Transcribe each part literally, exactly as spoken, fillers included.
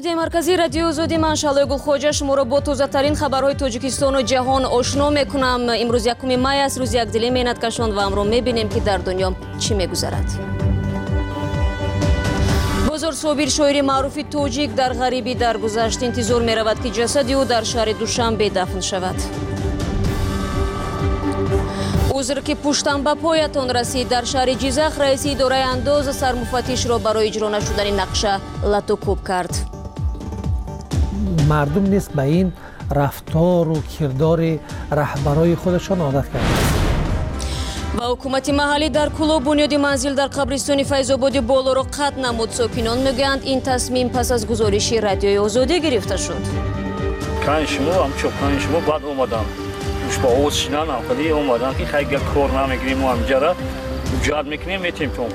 студияи марказии радиои Озодӣ, ман Шалои Гулхоҷа шуморо бо тозатарин хабарҳои Тоҷикистону ҷаҳон ошно мекунам. Имрӯз якуми май аст, рӯзи якдилии меҳнаткашон ва амро мебинем ки дар дунё чӣ мегузарад. Бозор Собир, шоири маъруфи тоҷик, дар ғарибӣ даргузашт. Интизор меравад ки ҷасади ӯ дар шаҳри Душанбе дафн шавад. узр ки пуштан ба поятон расид. Дар шаҳри Ҷизах раиси идораи андоз сармуфаттишро барои иҷро нашудани нақша латукуб кард. мардум нест ба ин рафтору кирдори раҳбарои худашон одат карданд. ва ҳукумати маҳаллӣ дар Кӯлоб бунёди манзил дар қабристони Файзободи болоро қатъ намуд. Сокинон мегӯянд ин тасмим пас аз гузориши радиои Озодӣ гирифта шуд. Кани шумо ҳамчо кани шумо баъд омадан уш ба оз шинан авқали омадан ки хайга кор намегирем ҳамҷара ҷаҳд мекунем метем то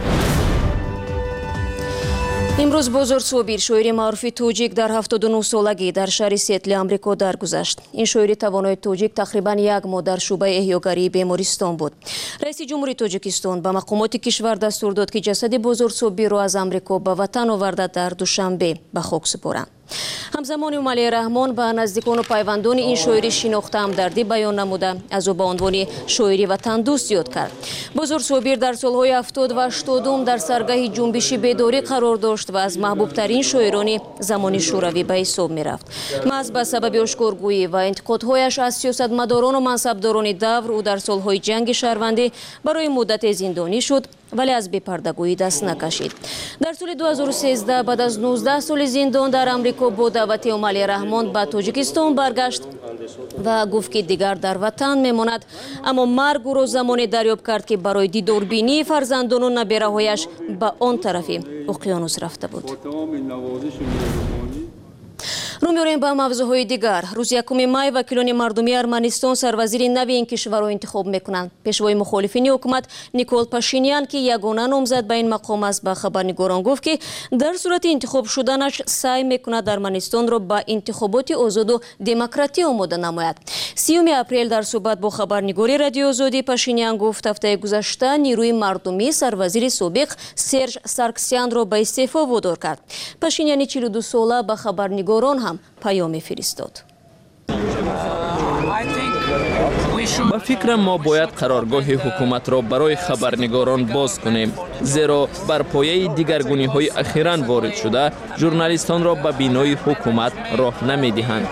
имрӯз Бозор Собир, шоири маъруфи тоҷик, дар ҳафтоду нӯ солагӣ дар шаҳри Сиэтли Амрико даргузашт. Ин шоири тавонои тоҷик тақрибан як моҳ дар шуъбаи эҳёгарии бемористон буд. Раиси ҷумҳури Тоҷикистон ба мақомоти кишвар дастур дод ки ҷасади Бозор Собирро аз Амрико ба ватан оварда дар Душанбе ба хок супоранд. ҳамзамони Умалии Раҳмон ба наздикону пайвандони ин шоири шинохта ҳамдардӣ баён намуда, аз ӯ ба унвони шоири ватандӯст ёд кард. Бозор Собир дар солҳои ҳафтод ва ҳаштодум дар саргаҳи ҷунбиши бедорӣ қарор дошт ва аз маҳбубтарин шоирони замони шӯравӣ ба ҳисоб мерафт. маҳз ба сабаби ошкоргӯӣ ва интиқодҳояш аз сиёсатмадорону мансабдорони давр ӯ дар солҳои ҷанги шаҳрвандӣ барои муддате зиндонӣ шуд, вале аз бепардагӯӣ даст накашид. дар соли ду ҳазору сездаҳ баъд аз нуздаҳ соли зиндон дар Амрико бо даъвати Умалии Раҳмон ба Тоҷикистон баргашт ва гуфт ки дигар дар ватан мемонад, аммо марг ӯро замоне дарёб кард ки барои дидорбинии фарзандону набераҳояш ба он тарафи уқёнус рафта буд. рӯ меорем ба мавзӯъҳои дигар. рӯзи якуми май вакилони мардумии Арманистон сарвазири нави ин кишварро интихоб мекунанд. пешвои мухолифини ҳукумат Никол Пашинян ки ягона номзад ба ин мақом аст, ба хабарнигорон гуфт ки дар сурати интихоб шуданаш саъй мекунад Арманистонро ба интихоботи озоду демократӣ омода намояд. сиюми апрел дар суҳбат бо хабарнигори радиои Озодӣ Пашинян гуфт ҳафтаи гузашта нирӯи мардумӣ сарвазири собиқ Серж Сарксянро ба истеъфо водор кард. Пашиняни чилу ду сола ба хабарнигорон ҳам паёме фиристод. ба фикрам мо бояд қароргоҳи ҳукуматро барои хабарнигорон боз кунем, зеро бар пояи дигаргуниҳои ахиран ворид шуда журналистонро ба бинои ҳукумат роҳ намедиҳанд.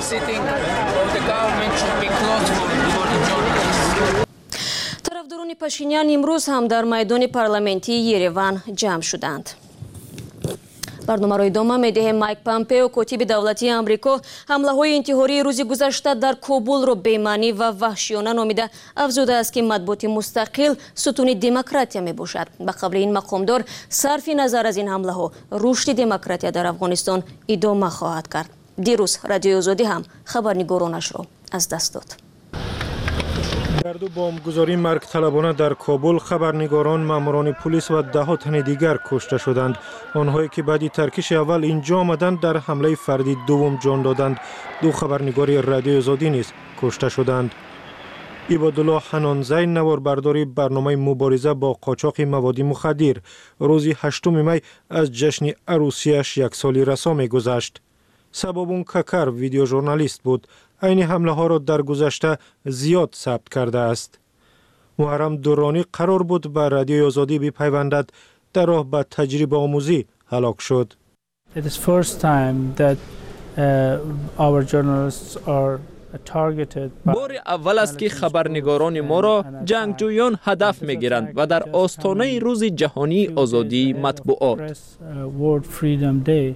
тарафдорони Пашинян имрӯз ҳам дар майдони парламентии Ереван ҷамъ шуданд. барномаро идома медиҳем. Майк Помпео, котиби давлатии Амрико, ҳамлаҳои интиҳории рӯзи гузашта дар Кобулро бемаънӣ ва ваҳшиёна номида, афзудааст ки матбуоти мустақил сутуни демократия мебошад. ба қавли ин мақомдор, сарфи назар аз ин ҳамлаҳо, рушди демократия дар Афғонистон идома хоҳад кард. дирӯз радиои Озодӣ ҳам хабарнигоронашро аз даст дод. дар ду бомбгузории маргталабона дар Кобул хабарнигорон, маъмурони пулис ва даҳо тани дигар кушта шуданд. онҳое ки баъди таркиши аввал инҷо омаданд, дар ҳамлаи фарди дуввум ҷон доданд. ду хабарнигори радиои Озодӣ низ кушта шуданд. ибодулло ҳанонзай, наворбардори барномаи мубориза бо қочоқи маводи мухаддир, рӯзи ҳаштуми май аз ҷашни арӯсияш яксоли расо мегузашт. Сабобун Какар видеожурналист буд. айни ҳамлаҳоро дар гузашта зиёд сабт кардааст. муҳаррам Дуронӣ қарор буд ба радиои Озодӣ бипайвандад, дар роҳ ба таҷрибаомӯзӣ ҳалок шуд. It is first time that uh, our journalists are targeted. бори аввал аст ки хабарнигорони моро ҷангҷӯён ҳадаф мегиранд ва дар остонаи рӯзи ҷаҳонии озодии матбуот. World Freedom Day.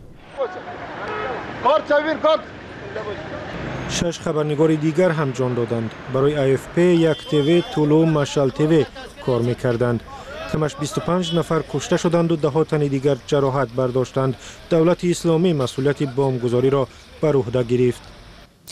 шаш хабарнигори дигар ҳам ҷон доданд. барои эй эф пи, як ТВ, Тулу, Машал ТВ кор мекарданд. камаш бисту панҷ нафар кушта шуданду даҳо тани дигар ҷароҳат бардоштанд. давлати исломӣ масъулияти бомбгузориро бар уҳда гирифт.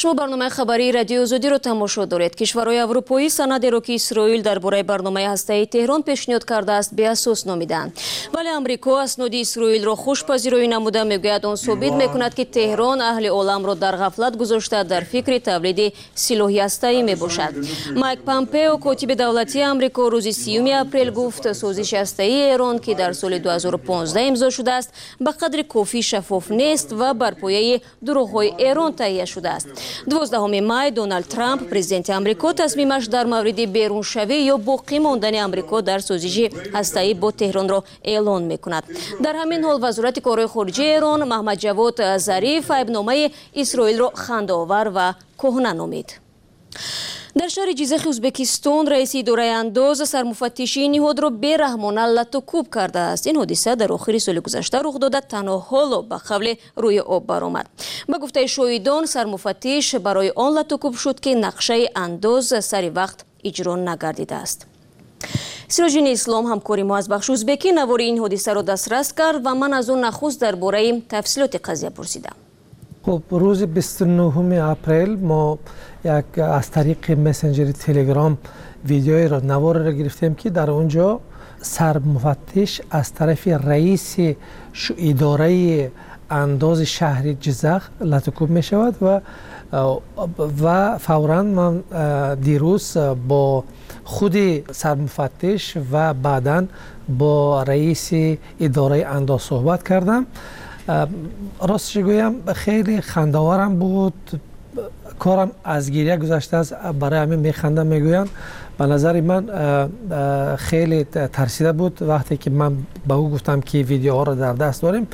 شما برنامه خبری رادیو آزادی رو تماشا دارید. کشورهای اروپایی سندی را که اسرائیل درباره برنامه هسته‌ای تهران پیشنهاد کرده است به اساس نامیدند. ولی آمریکا اسناد اسرائیل را خوشپذیری نموده میگوید آن ثابت میکند که تهران اهل عالم را در غفلت گذاشته در فکر تولید سلاح هسته‌ای میباشد. مایک پامپئو کاتب دولتی آمریکا روز سیوم اپریل گفت سازش هسته‌ای ایران که در سال دو هزار و پانزده امضا شده است به قدر کافی شفاف نیست و بر پایه دروغ‌های ایران تهیه شده است. دوازدهم مای دونالد ترامپ پرزیدنت آمریکا تصمیمش در مورد بیرون شوی یا باقی ماندن آمریکا در سازش هسته‌ای با تهران را اعلان میکند. در همین حال وزارت کارهای خارجه ایران محمد جواد ظریف عیبنامه اسرائیل را خنده‌آور و کهنه نامید. در شهر جیزخ ازبکستان رئیس اداره انداز سرمفتشی نهاد را بی‌رحمانه لط و کوب کرده است. این حادثه در آخر سال گذشته رخ داده تنها حالا به قبل روی آب برآمد. به گفته شاهدان سرمفتش برای آن لط و کوب شد که نقشه انداز سر وقت اجرا نگردیده است. سراجدین اسلام همکاری ما از بخش ازبکی نوار این حادثه را دسترس کرد و من از اون نخست درباره تفصیلات قضیه پرسیدم. خب روز بیست و نهم اپریل ما یک از طریق مسنجر تلگرام ویدیوی را نوار را گرفتیم که در اونجا سرمفتش از طرف رئیس اداره انداز شهر جیزخ لط و کوب می شود و و فوراً من دیروز با خود سرمفتش و بعداً با رئیس اداره انداز صحبت کردم. راستش گویم خیلی خنده‌آورم بود. کارم از گریه گذشته است، برای همین میخندم. میگویم به نظر من خیلی ترسیده بود وقتی که من به او گفتم که ویدیوها را در دست داریم.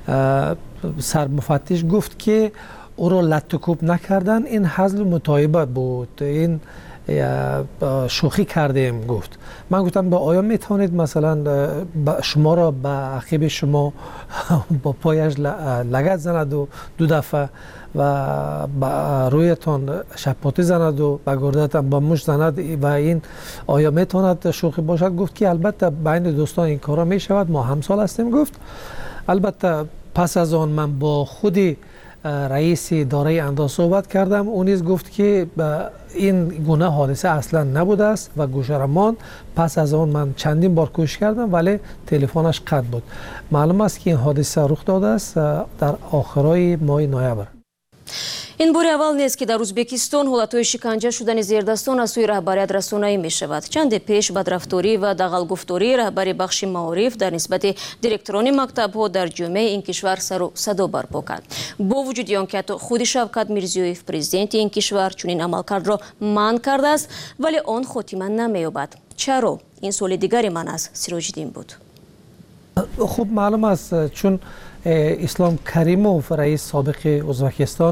سرمفتش گفت که او را لط و کوب نکردن، این حزل متایبه بود، این شوخی کردیم. گفت من گفتم با آیا میتونید مثلا شما را به عقب شما با پایش لگد زند و دو دفعه و رویتان شپاتی زند و به گردتان با مشت زند و این آیا میتوند شوخی باشد؟ گفت که البته بین دوستان این کارا میشود، ما همسال هستیم. گفت البته پس از آن من با خودی رئیس اداره انداز صحبت کردم. اون نیز گفت که این گونه حادثه اصلا نبوده است و گوشه را ماند. پس از آن من چندین بار کوشش کردم ولی تلفنش قطع بود. معلوم است که این حادثه رخ داده است در آخرای ماه نوامبر. این بار اول نیست که در ازبکستان حالتهای شکنجه شدن زیردستان از سوی رهبریت رسانه‌ای می شود. چند پیش بدرفتاری و دغل‌گفتاری رهبر بخش معارف در نسبت دیرکتوران مکتب‌ها در جامعه این کشور سر و صدا برپا کرد. با وجود آنکه حتی خود شوکت میرزیویف پرزیدنت این کشور چنین عملکرد را منع کرده است ولی آن خاتمه نمی‌یابد. چرا؟ این سوال دیگری من از سراجدین بود. خب معلوم است چون اسلام کریموف رئیس سابق ازبکستان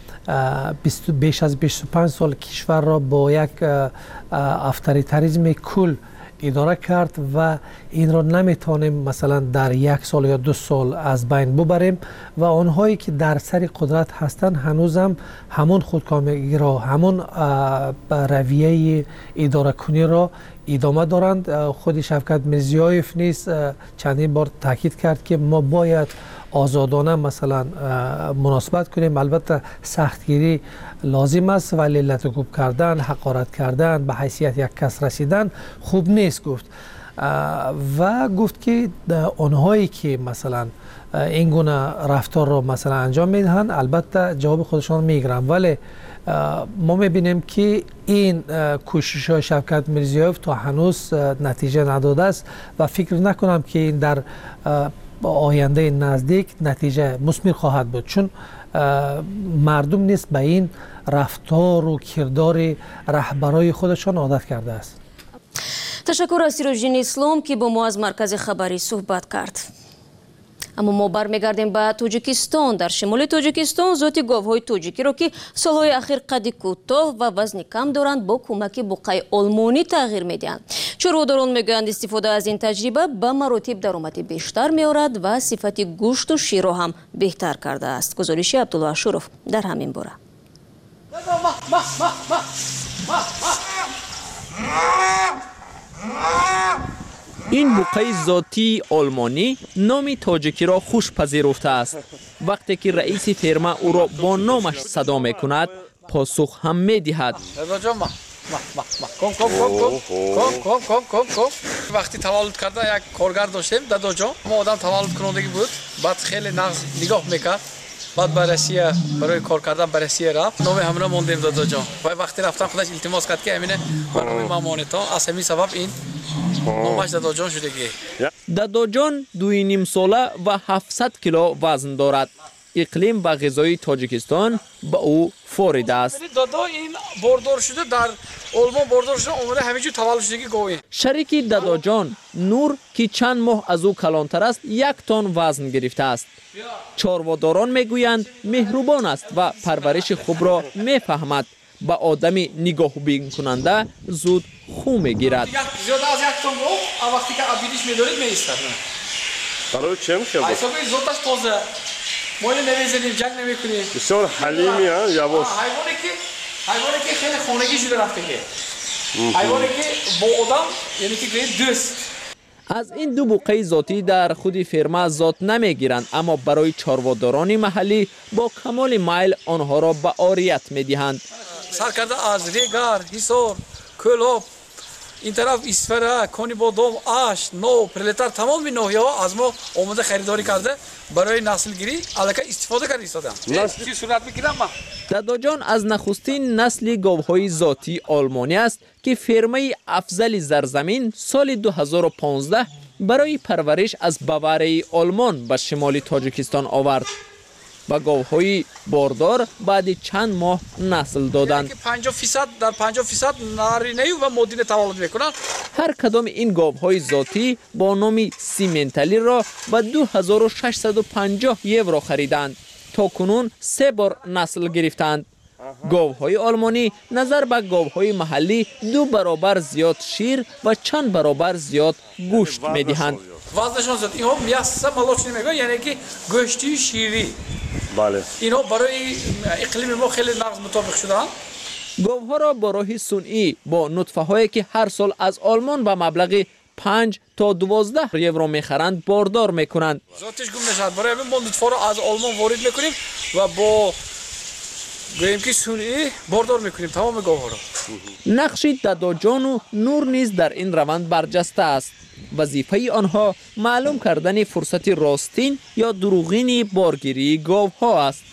بیش از بیست و پنج سال کشور را با یک افطاریتاریسم کل اداره کرد و این را نمیتونیم مثلا در یک سال یا دو سال از بین ببریم و آنهایی که در سر قدرت هستند هنوزم همون خودکامگی را، همون رویه اداره کنی را ادامه دارند. خود شوکت میرزیویف نیز چندین بار تاکید کرد که ما باید آزادانه مثلا مناسبت کنیم. البته سختگیری لازم است ولی لط و کوب کردن، حقارت کردن، به حیثیت یک کس رسیدن خوب نیست. گفت و گفت که آنهایی که مثلا این گونه رفتار را مثلا انجام میدهند البته جواب خودشان میگیرن ولی ما میبینیم که این کوشش های شوکت میرزیویف تا هنوز نتیجه نداده است و فکر نکنم که این در آینده نزدیک نتیجه مثمر خواهد بود چون مردم نیست به این رفتار و کردار رهبرای خودشان عادت کرده است. تشکر از سراجدین اسلام که با ما از مرکز خبری صحبت کرد. اما ما برمیگردیم به تاجیکستان. در شمال تاجیکستان ذات گاوهای تاجیکی را که سالهای اخیر قد کوتاه و وزن کم دارند با کمک بقای آلمانی تغییر میدهند. چروداران میگویند استفاده از این تجربه به مراتب درآمد بیشتر میآورد و صفت گوشت و شیر را هم بهتر کرده است. گزارش عبدالله اشرف در همین باره. این بقای ذاتی آلمانی نام تاجیکی را خوش پذیرفته است. وقتی که رئیس فرما او را با نامش صدا می کند پاسخ هم می دهد. وقتی تولد کرده یک کارگر داشتیم دادا جان، ما آدم تولد کنندگی بود، بعد خیلی نغز نگاه میکرد، بعد بررسی برای کار کردن بررسی رفت، نام همراه موندیم دادا جان. و وقتی رفتن خودش التماس کرد که همینه برنامه مامانتان از همین سبب این نامش دادا جان شدگی. دادا جان دوی نیم ساله و هفتصد کیلو وزن دارد. اقلیم و غذای تاجیکستان با او فورید است. دادا این باردار شده در آلمان باردار شده اومده همینجور تولد شدگی گویی. شریکی دادا جان نور که چند ماه از او کلانتر است یک تن وزن گرفته است. چارواداران میگویند مهربان است و پرورش خوب را میفهمد. با آدمی نگاهبین کننده زود خو میگیرد. زیاده از یک تن گفت وقتی که عبیدیش میدارید میایستد. برای چه میشه؟ حسابی زودش تازه ما اینو نمیزنیم، جنگ نمیکنیم. بسیار حلیمی ها، یواش. حیوانی که حیوانی که خیلی خونگی شده رفته که. حیوانی که با آدم یعنی که گوییم دوست. از این دو بوقه ذاتی در خود فرما ذات نمیگیرند، اما برای چارواداران محلی با کمال میل آنها را به عاریت میدهند. سرکرده از ریگار، حصار، کلاب، این طرف اسفره، کانی بادام، آش، نو، پرلتر تمام نوعی ها از ما آمده خریداری کرده برای نسل گیری علاقه استفاده کرده ایستادم. چی صورت میگیرم من؟ دادا جان از نخستین نسل گاوهای ذاتی آلمانی است که فرمه افضل زرزمین سال دو هزار و پانزده برای پرورش از باواره آلمان به شمال تاجیکستان آورد. و گاوهای باردار بعد چند ماه نسل دادند. پنجاه درصد در پنجاه درصد نارینه و مادینه تولد میکنند. هر کدام این گاوهای ذاتی با نام سیمنتالی را به دو هزار و ششصد و پنجاه یورو خریدند. تا کنون سه بار نسل گرفتند. گاوهای آلمانی نظر به گاوهای محلی دو برابر زیاد شیر و چند برابر زیاد گوشت میدهند. وزنشان زیاد. اینها میاسه ملاچ نمیگن، یعنی که گوشتی شیری. بله. اینها برای اقلیم ما خیلی نقض مطابق شدند. گاوها را با راه صنعی با نطفه هایی که هر سال از آلمان به مبلغ پنج تا دوازده یورو میخرند باردار میکنند. ذاتش گم نشد. برای همین ما نطفه را از آلمان وارد میکنیم و با گوییم که صنعی باردار میکنیم تمام گاوها را. نقش دادا جان و نور نیز در این روند برجسته است. وظیفه آنها معلوم کردن فرصت راستین یا دروغین بارگیری گاوها است.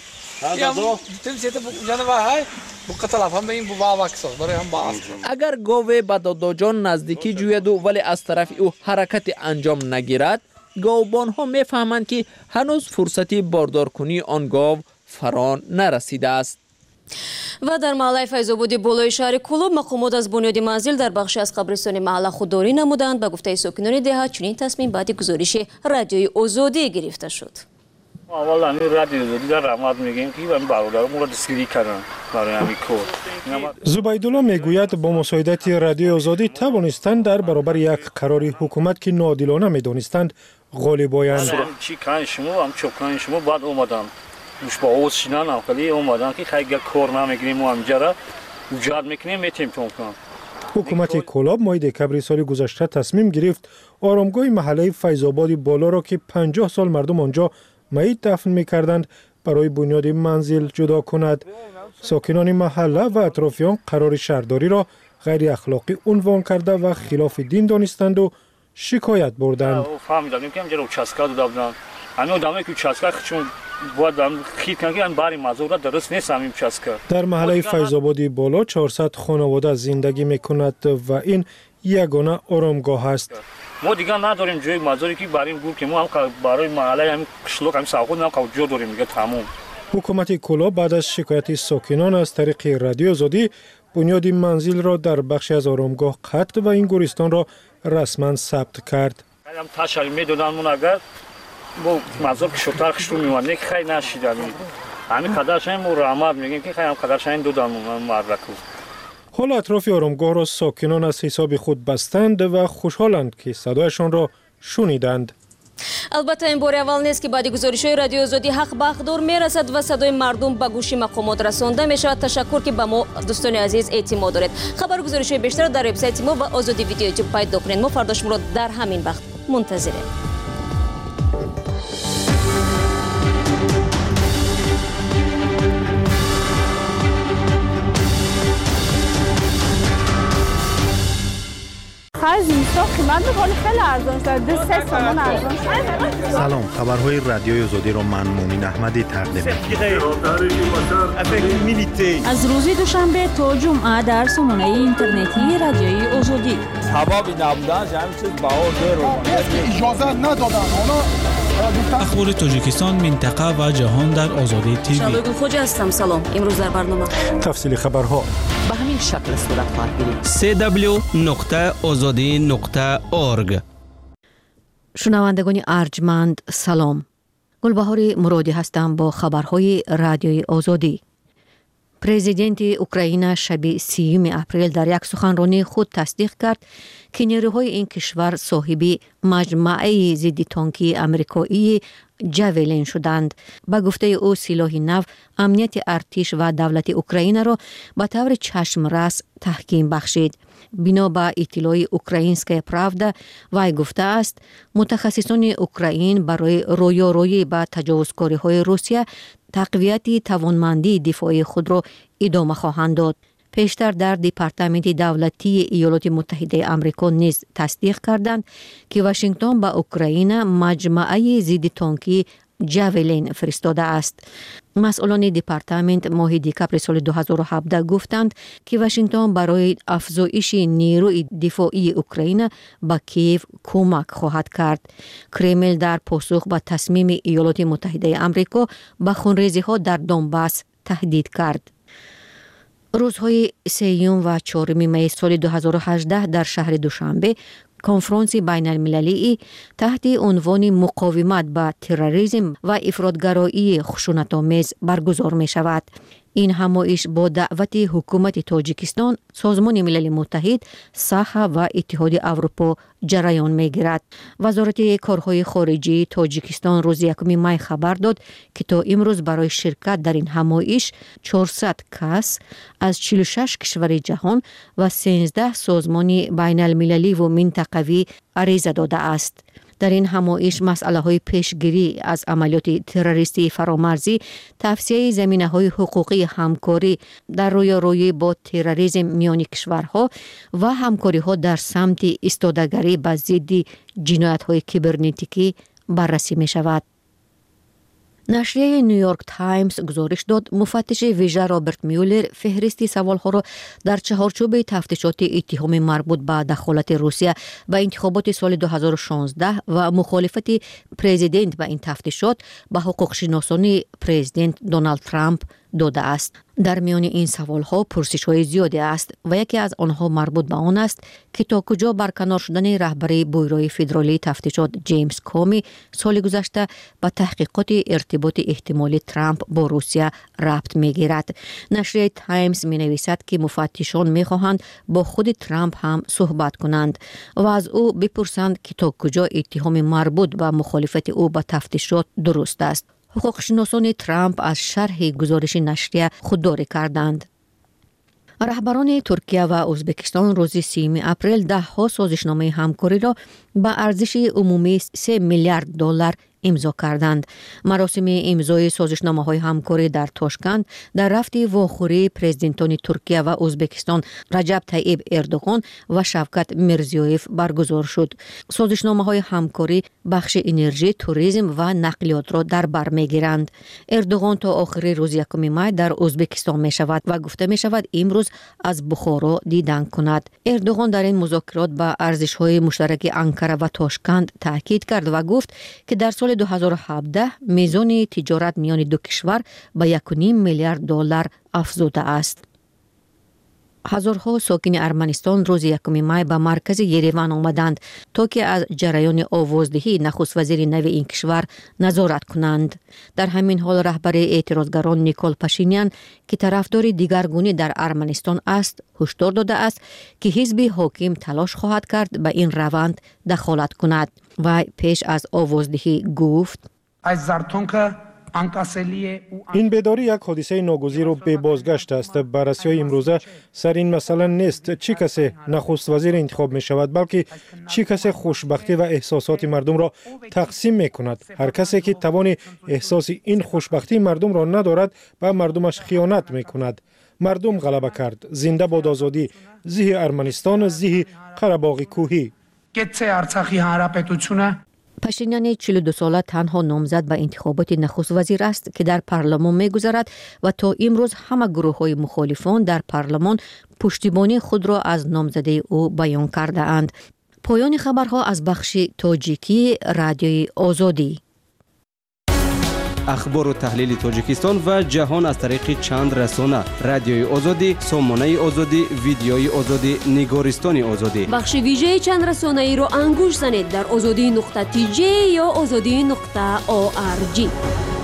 اگر گاو به دادا جان نزدیکی جوید و ولی از طرف او حرکت انجام نگیرد، گاوبان ها میفهمند که هنوز فرصتی باردار کنی آن گاو فرا نرسیده است. و در محله فیض‌آباد بالای شهر کلوب مقامات از بنیاد منزل در بخشی از قبرستان محله خودداری نمودند. به گفته ساکنان دهات چنین تصمیم بعد گزارش رادیوی آزادی گرفته شد. اول همین رادیو آزادی در رحمت میگیم که من برادرم را دستگیری کردن برای همین کار. زبیدالله میگوید با مساعدت رادیو آزادی توانستند در برابر یک قرار حکومت که ناعادلانه میدانستند غالب آیند. چی کن شما هم چوکان شما بعد اومدم مش با اوز شینان آخری اومدن که خیلی کار نمیگیریم و همجرا وجود میکنیم میتیم تون کنم. حکومت کلاب ماه دکبر سال گذشته تصمیم گرفت آرامگاه محله فیض‌آباد بالا را که پنجاه سال مردم آنجا میت دفن میکردند برای بنیاد منزل جدا کند. ساکنان محله و اطرافیان قرار شهرداری را غیر اخلاقی عنوان کرده و خلاف دین دانستند و شکایت بردند. فهمیدم که همجرا چسکا دادن. همین آدمایی که چسکا چون بود خیلی کنگی باری مزور درست نیست همین چسکا. در محله فیض‌آباد بالا چهارصد خانواده زندگی میکند و این یگانه آرامگاه است. ما دیگه نداریم جای مزاری که برای گور که ما هم برای محله همین قشلوق همین ساخت هم جا داریم دیگه تمام. حکومت کلاب بعد از شکایت ساکنان از طریق رادیو آزادی بنیاد منزل را در بخشی از آرامگاه قطع و این گورستان را رسما ثبت کرد. هم تشریح میدادن من اگر با مزار که شوتر خشتو میوانه که خیلی نشیدن همین قدرش هم رحمت میگیم که خیلی هم قدرش هم دادن من مردکو. حال اطراف آرامگاه را ساکنان از حساب خود بستند و خوشحالند که صدایشان را شنیدند. البته این بار اول نیست که بعد گزارش‌های رادیو آزادی حق به حقدار میرسد و صدای مردم به گوش مقامات رسانده میشود. تشکر که به ما دوستان عزیز اعتماد دارید. خبر گزارش‌های بیشتر در وبسایت ما و آزادی ویدیو یوتیوب پیدا کنید. ما فردا شما را در همین وقت منتظریم. قیمت میکنی خیلی ارزان شده، سه تومن ارزان شده. سلام، خبرهای رادیوی آزادی را من مومین احمدی تقدیم می‌کنم. از روز دوشنبه تا جمعه در سامانه اینترنتی رادیوی آزادی. هوا بی نبودن همین چیز بهار داره. اجازه ندادن اونا. اخبار تاجیکستان، منطقه و جهان در آزادی تیوی. شبگون خوش هستم. سلام. امروز در برنامه تفصیل خبرها به همین شکل صورت خواهد گرفت. سه دبلیو نقطه آزادی نقطه اورگ. شنوندگان ارجمند سلام. گلبهار مرادی هستم با خبرهای رادیوی آزادی. پرزیدنت اوکراین شب سیوم اپریل در یک سخنرانی خود تصدیق کرد که نیروهای این کشور صاحب مجموعه ضد تانکی آمریکایی جاولین شدند. با گفته او سلاح نو امنیت ارتش و دولت اوکراین را به طور چشمرس تحکیم بخشید. بنا به اطلاع اوکراینسکای پراودا وی گفته است متخصصان اوکراین برای رویارویی با تجاوزکاری‌های روسیه تقویت توانمندی دفاعی خود را ادامه خواهند داد. پیشتر در دپارتمنت دولتی ایالات متحده آمریکا نیز تصدیق کردند که واشنگتن به اوکراین مجموعه ضد تانکی جاولین فرستاده است. مسئولان دپارتمنت ماه دکامبر سال دو هزار و هفده گفتند که واشنگتن برای افزایش نیروی دفاعی اوکراین به کیف کمک خواهد کرد. کرمل در پاسخ به تصمیم ایالات متحده آمریکا به خونریزی‌ها در دونباس تهدید کرد. روزهای سیوم و چهارم می سال دو هزار و هجده در شهر دوشنبه کنفرانس بین المللی تحت عنوان مقاومت با تروریسم و افراطگرایی خشونت‌آمیز برگزار می شود. این همایش با دعوت حکومت تاجیکستان، سازمان ملل متحد، ساحه و اتحاد اروپا جریان می گیرد. وزارت کارهای خارجی تاجیکستان روز یکم می خبر داد که تا امروز برای شرکت در این همایش چهارصد کس از چهل و شش کشور جهان و سیزده سازمان بین المللی و منطقوی عریضه داده است. در این همایش مسئله های پیشگیری از عملیات تروریستی فرامرزی، توسعه زمینه های حقوقی همکاری در رویارویی با تروریسم میان کشورها و همکاری ها در سمت ایستادگی به ضد جنایت های کیبرنتیکی بررسی می شود. نشریه نیویورک تایمز گزارش داد مفتش ویژه رابرت میولر فهرستی سوالها را در چهارچوب تفتیشات اتهام مربوط به دخالت روسیه به انتخابات سال دو هزار و شانزده و مخالفت پرزیدنت به این تفتیشات به حقوق شناسان پرزیدنت دونالد ترامپ داده است. در میان این سوالها پرسش‌های زیادی است و یکی از آنها مربوط به آن است که تا کجا برکنار شدن رهبر بویروی فدرالی تفتیشات جیمز کومی سال گذشته به تحقیقات ارتباط احتمالی ترامپ با روسیه ربط می‌گیرد. نشریه تایمز می‌نویسد که مفتشان می‌خواهند با خود ترامپ هم صحبت کنند و از او بپرسند که تا کجا اتهام مربوط به مخالفت او با تفتیشات درست است. حقوق شناسان ترامپ از شرح گزارش نشریه خودداری کردند. رهبران ترکیه و ازبکستان روز سیوم اپریل ده ها سازشنامه همکاری را به ارزش عمومی سه میلیارد دلار امضا کردند. مراسم امضای سازشنامه های همکاری در تاشکند در رفت واخوری پرزیدنتان ترکیه و ازبکستان رجب طیب اردوغان و شوکت میرزیویف برگزار شد. سازشنامه های همکاری بخش انرژی، توریسم و نقلیات را در بر میگیرند. اردوغان تا آخر روز یکم می در ازبکستان می شود و گفته می شود امروز از بخارا دیدن کند. اردوغان در این مذاکرات به ارزش های مشترک انکره و تاشکند تاکید کرد و گفت که در سال دو هزار و هفده میزان تجارت میان دو کشور به یک و نیم میلیارد دلار افزوده است. هزارها ساکن ارمنستان روز یکم می به مرکز یریوان آمدند تا که از جریان آوازدهی نخست وزیر نو این کشور نظارت کنند. در همین حال رهبر اعتراضگران نیکول پاشینیان که طرفدار دیگرگونی در ارمنستان است، هشدار داده است که حزب حاکم تلاش خواهد کرد به این روند دخالت کند. و پیش از آوازدهی گفت: این بیداری یک حادثه ناگزیر و بی بازگشت است. بررسی های امروزه سر این مسئله نیست چی کسی نخست وزیر انتخاب می شود، بلکه چی کسی خوشبختی و احساسات مردم را تقسیم می کند. هر کسی که توان احساس این خوشبختی مردم را ندارد به مردمش خیانت می کند. مردم غلبه کرد. زنده باد آزادی، زیح ارمنستان، زیح قره باغ کوهی. Կեցցե Արցախի հանրապետությունը پشینیان چهل و دو ساله تنها نامزد به انتخابات نخست وزیر است که در پارلمان می‌گذرد و تا امروز همه گروه‌های مخالفان در پارلمان پشتیبانی خود را از نامزدی او بیان کرده اند. پایان خبرها از بخش تاجیکی رادیوی آزادی. اخبار و تحلیل تاجیکستان و جهان از طریق چند رسانه: رادیوی آزادی، سامانه آزادی، ویدیوی آزادی، نگارستان آزادی. بخش ویژه چند رسانه ای را انگوش زنید در آزادی نقطه تی جی یا آزادی نقطه او آر جی.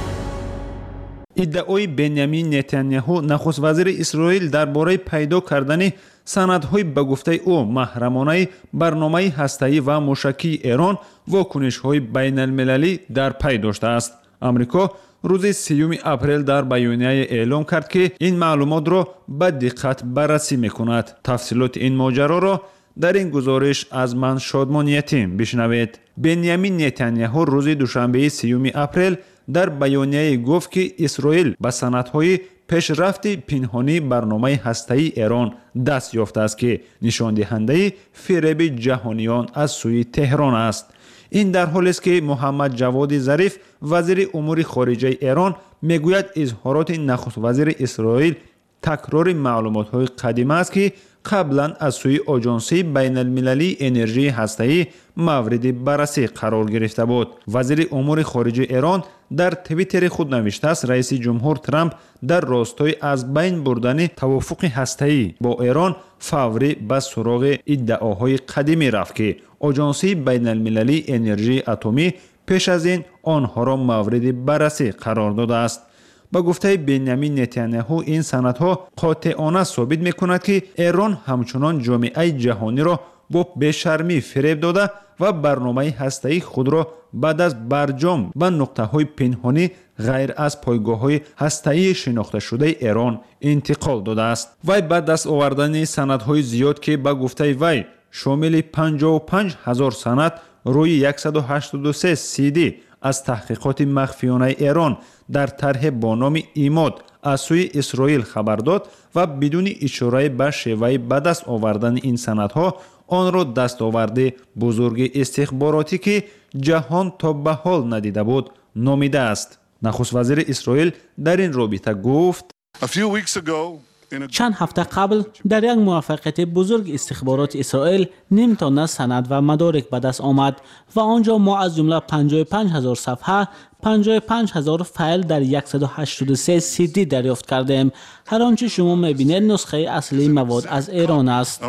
ادعای بنیامین نتانیاهو نخست وزیر اسرائیل درباره پیدا کردن سندهای به گفته او محرمانه برنامه هسته‌ای و موشکی ایران واکنش‌های بین المللی در پی داشته است. امریکا روز سیوم اپریل در بیانیه اعلام کرد که این معلومات را به دقت بررسی می‌کند. تفصیلات این ماجرا را در این گزارش از من شادمان یتیم بشنوید. بنیامین نتانیاهو روز دوشنبه سیوم اپریل در بیانیه گفت که اسرائیل به سندهای پیشرفت پنهانی برنامه هسته‌ای ایران دست یافته است که نشان دهنده فریب جهانیان از سوی تهران است. این در حالی است که محمد جواد ظریف وزیر امور خارجه ایران میگوید اظهارات نخست وزیر اسرائیل تکرار معلومات‌های قدیمی است که قبلا از سوی آژانسی بین المللی انرژی هسته‌ای مورد بررسی قرار گرفته بود. وزیر امور خارجه ایران در توییتر خود نوشته است رئیس جمهور ترامپ در راستای از بین بردن توافق هسته‌ای با ایران فوری به سراغ ادعاهای قدیمی رفت که آژانسی بین المللی انرژی اتمی پیش از این آنها را مورد بررسی قرار داده است. با گفته بنیامین نتانیاهو این سندها قاطعانه ثابت می‌کند که ایران همچنان جامعه جهانی را با بی‌شرمی فریب داده و برنامه هسته‌ای خود را بعد از برجام به نقطه‌های پنهانی غیر از پایگاه‌های هسته‌ای شناخته شده ایران انتقال داده است. وی بعد از آوردن سندهای زیاد که با گفته وی شامل پنجاه و پنج هزار سند روی صد و هشتاد و سه سی دی از تحقیقات مخفیانه ایران در طرح با نام ایماد از سوی اسرائیل خبر داد و بدون اشاره به شیوه به دست آوردن این سندها آن را دستاورد بزرگ استخباراتی که جهان تا به حال ندیده بود نامیده است. نخست وزیر اسرائیل در این رابطه گفت: چند هفته قبل در یک موفقیت بزرگ استخبارات اسرائیل نیم تانه سند و مدارک به دست آمد و آنجا ما از جمله پنجاه و پنج هزار صفحه، پنجاه و پنج هزار فایل در صد و هشتاد و سه سی دی دریافت کردیم. هر آنچه شما می‌بینید نسخه اصلی مواد از ایران است.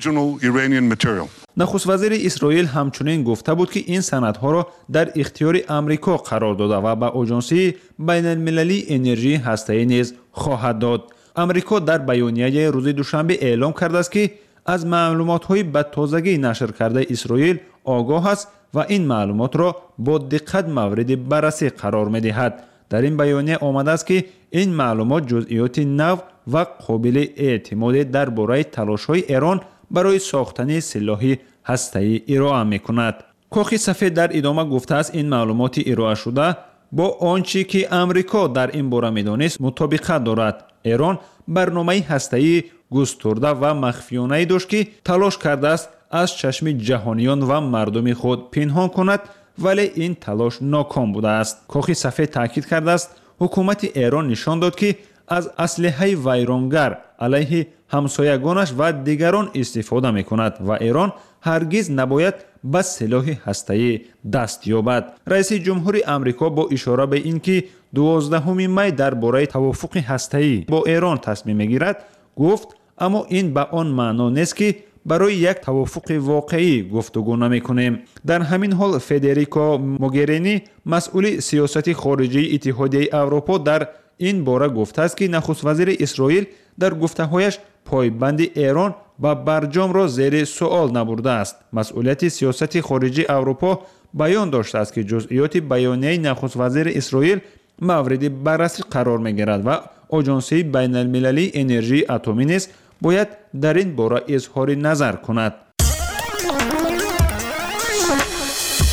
نخست وزیر اسرائیل همچنین گفته بود که این سندها را در اختیار امریکا قرار داده و به آژانسی بین المللی انرژی هسته‌ای نیز خواهد داد. امریکا در بیانیه روز دوشنبه اعلام کرده است که از معلومات‌های به تازگی نشر کرده اسرائیل آگاه است و این معلومات را با دقت مورد بررسی قرار می‌دهد. در این بیانیه آمده است که این معلومات جزئیات نو و قابل اعتماد درباره تلاش‌های ایران برای ساختن سلاح هسته‌ای ارائه می‌کند. کاخ سفید در ادامه گفته است این معلومات ارائه شده با آنچه که امریکا در این باره می‌دانست مطابقت دارد. ایران برنامه هسته‌ای گسترده و مخفیانه داشت که تلاش کرده است از چشم جهانیان و مردم خود پنهان کند، ولی این تلاش ناکام بوده است. کاخ سفید تاکید کرده است حکومت ایران نشان داد که از اسلحه ویرانگر علیه همسایگانش و دیگران استفاده می‌کند و ایران هرگز نباید به سلاح هسته‌ای دست یابد. رئیس جمهور آمریکا با اشاره به اینکه دوازدهم می درباره توافق هسته‌ای با ایران تصمیم می‌گیرد گفت اما این به آن معنا نیست که برای یک توافق واقعی گفتگو نمی‌کنیم. در همین حال فدریکا موگرینی مسئول سیاست خارجی اتحادیه اروپا در این باره گفته است که نخست وزیر اسرائیل در گفته‌هایش پایبند ایران و برجام را زیر سوال نبرده است. مسئولیت سیاست خارجی اروپا بیان داشته است که جزئیات بیانیه نخست وزیر اسرائیل مورد بررسی قرار می‌گیرد و آژانسی بین المللی انرژی اتمی نیز باید در این باره اظهار نظر کند.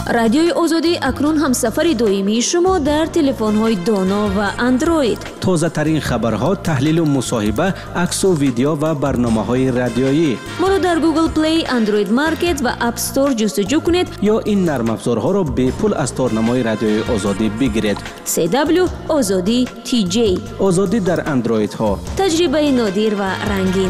رادیوی آزادی اکنون هم سفر دویمی شما در تلفن‌های دانا و اندروید. تازه ترین خبرها، تحلیل و مصاحبه، عکس و ویدیو و برنامه‌های رادیویی. ما را در گوگل پلی، اندروید مارکت و اپ استور جستجو کنید یا این نرم افزارها را به پول از تارنمای رادیوی آزادی بگیرید. سی دبلیو آزادی تی جی. آزادی در اندروید ها. تجربه نادر و رنگین.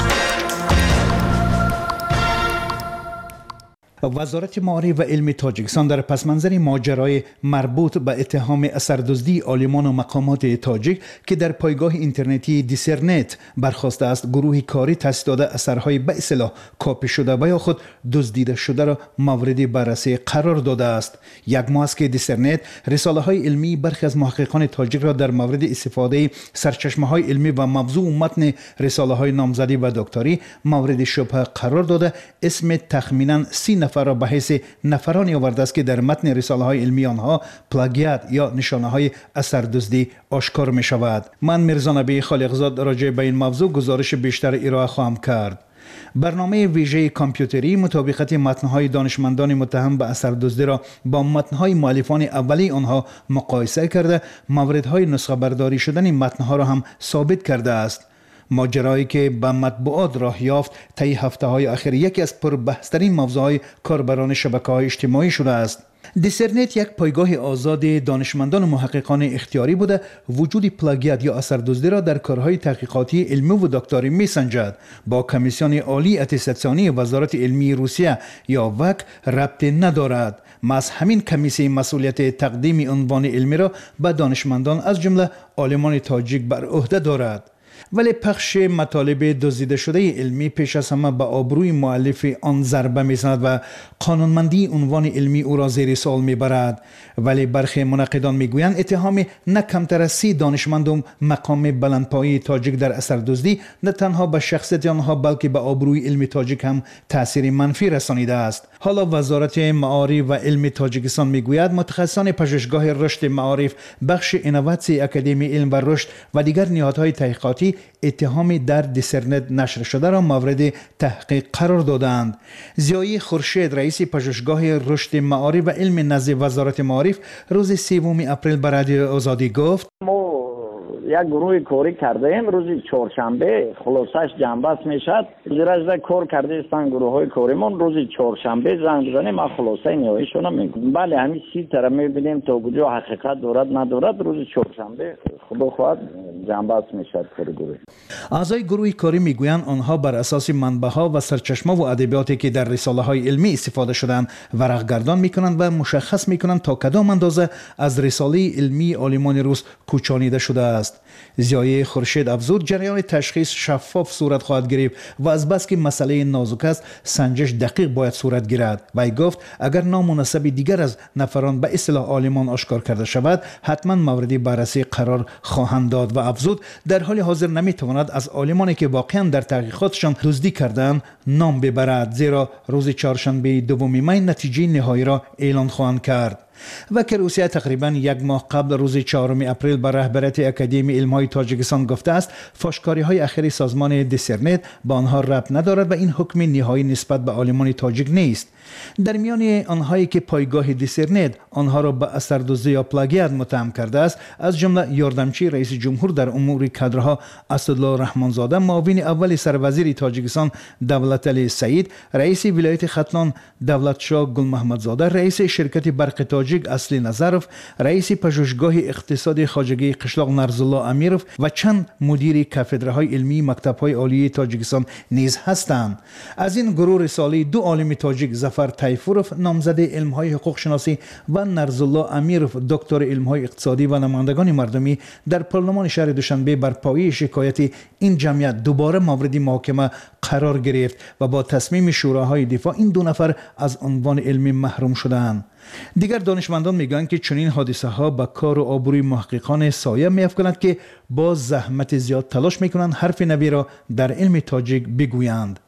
وزارت معارف و علم تاجیکستان در پسمنظر ماجرای مربوط به اتهام اثردزدی عالمان و مقامات تاجیک که در پایگاه اینترنتی دیسرنت برخواسته است، گروه کاری تأسیس داده اثرهای به اصطلاح کاپی شده و یا خود دزدیده شده را مورد بررسی قرار داده است. یک ماه است که دیسرنت رساله های علمی برخی از محققان تاجیک را در مورد استفاده سرچشمه های علمی و موضوع و متن رساله های نامزدی و دکتری مورد شبهه قرار داده. اسم تخمینا سی نفر را به حیث نفرانی آورده است که در متن رساله های علمی آنها پلاگیات یا نشانه های اثردزدی آشکار می شود. من میرزا نبی خالقزاد راجع به این موضوع گزارش بیشتر ارائه خواهم کرد. برنامه ویژه کامپیوتری مطابقت متن‌های دانشمندان متهم به اثردزدی را با متن‌های مؤلفان اولی آنها مقایسه کرده، موردهای نسخه برداری شدن متن‌ها را هم ثابت کرده است. ماجرایی که به مطبوعات راه یافت طی هفته‌های اخیر یکی از پربحث‌ترین موضوعهای کاربران شبکه‌های اجتماعی شده است. دیسرنت یک پایگاه آزاد دانشمندان و محققان اختیاری بوده، وجود پلاگیات یا اثردزدی را در کارهای تحقیقاتی علمی و دکتری می‌سنجد. با کمیسیون عالی اتستاسیونی وزارت علمی روسیه یا وک ربط ندارد. محض همین کمیسیون مسئولیت تقدیم عنوان علمی را به دانشمندان از جمله عالمان تاجیک بر عهده دارد. ولی پخش مطالب دزدیده شده علمی پیش از همه به آبروی مؤلف آن ضربه میزند و قانونمندی عنوان علمی او را زیر سوال میبرد. ولی برخی منقدان میگویند اتهام نه کمتر از سی دانشمند و مقام بلندپایه تاجیک در اثردزدی نه تنها به شخصیت آنها بلکه به آبروی علم تاجیک هم تاثیر منفی رسانیده است. حالا وزارت معارف و علم تاجیکستان میگوید متخصصان پژوهشگاه رشد معارف، بخش اینوواسی اکادمی علم و رشد و دیگر نهادهای تحقیقاتی اتهام در دیسرنت نشر شده را مورد تحقیق قرار دادند. ضیایی خورشید رئیس پژوهشگاه رشد معارف و علم نزد وزارت معارف روز سوم اپریل به رادیو آزادی گفت ما یک گروه کاری کرده ایم، روز چهارشنبه خلاصش جنبست میشد. زیرا کار کرده استان گروه های کاریمون روز چهارشنبه زنگ بزنیم ما خلاصه نهاییشون میگیم. بله همین سی طرف میبینیم تا کجا حقیقت دارد ندارد. روز چهارشنبه خدا خواهد جنبست میشد کار گروه. اعضای گروه کاری میگویند آنها بر اساس منبع ها و سرچشمه و ادبیاتی که در رساله های علمی استفاده شدند ورق گردان میکنند و مشخص میکنند تا کدام اندازه از رساله علمی عالمان روس کوچانیده شده است. ضیایی خورشید افزود جریان تشخیص شفاف صورت خواهد گرفت و از بس که مسئله نازک است سنجش دقیق باید صورت گیرد. وی گفت اگر نامناسب دیگر از نفران به اصطلاح عالمان آشکار کرده شود حتما مورد بررسی قرار خواهند داد و افزود در حال حاضر نمیتواند از عالمانی که واقعا در تحقیقاتشان دزدی کردند نام ببرد، زیرا روز چهارشنبه دوم می نتیجه نهایی را اعلان خواهند کرد. وکیل روسیه تقریبا یک ماه قبل روز چهارم اپریل بر رهبریت اکادمی علم‌های تاجیکستان گفته است فاشکاری‌های اخیر سازمان دیسرنت با آنها ربط ندارد و این حکم نهایی نسبت به عالمان تاجیک نیست. در میان آنهایی که پایگاه دیسرنت آنها را به اثردزدی یا پلاگیات متهم کرده است از جمله یاردمچی رئیس جمهور در امور کادرها اسدالله رحمانزاده، معاون اول سروزیر تاجیکستان دولت علی سعید، رئیس ولایت ختلان دولتشاه گل محمدزاده، رئیس شرکت برق تاجیک اصلی نظرف، رئیس پژوهشگاه اقتصاد خواجگی قشلاق نرزالله امیرف و چند مدیر کاتدرهای علمی مکتب‌های عالی تاجیکستان نیز هستند. از این گروه رساله دو عالم تاجیک ظفر تایفورف نامزد علم‌های حقوق شناسی و نرزالله امیرف دکتر علم‌های اقتصادی و نمایندگان مردمی در پارلمان شهر دوشنبه بر پایه شکایت این جمعیت دوباره مورد محاکمه قرار گرفت و با تصمیم شوراهای دفاع این دو نفر از عنوان علمی محروم شدند. دیگر دانشمندان میگویند که چنین حادثه ها به کار و آبروی محققان سایه می‌افکند که با زحمت زیاد تلاش میکنند حرف نوی را در علم تاجیک بگویند.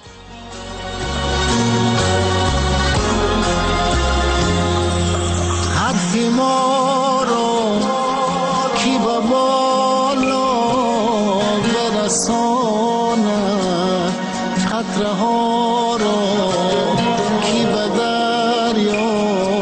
حرف ما را کی به بالا برساند، قطره ها را کی به دریا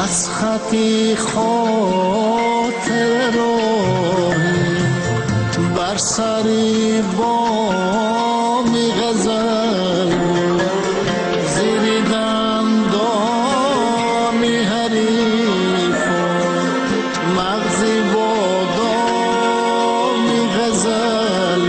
از خطی خاطر راهی بر سری بامی غزل زیر دندامی حریفان مغزی بادامی غزل.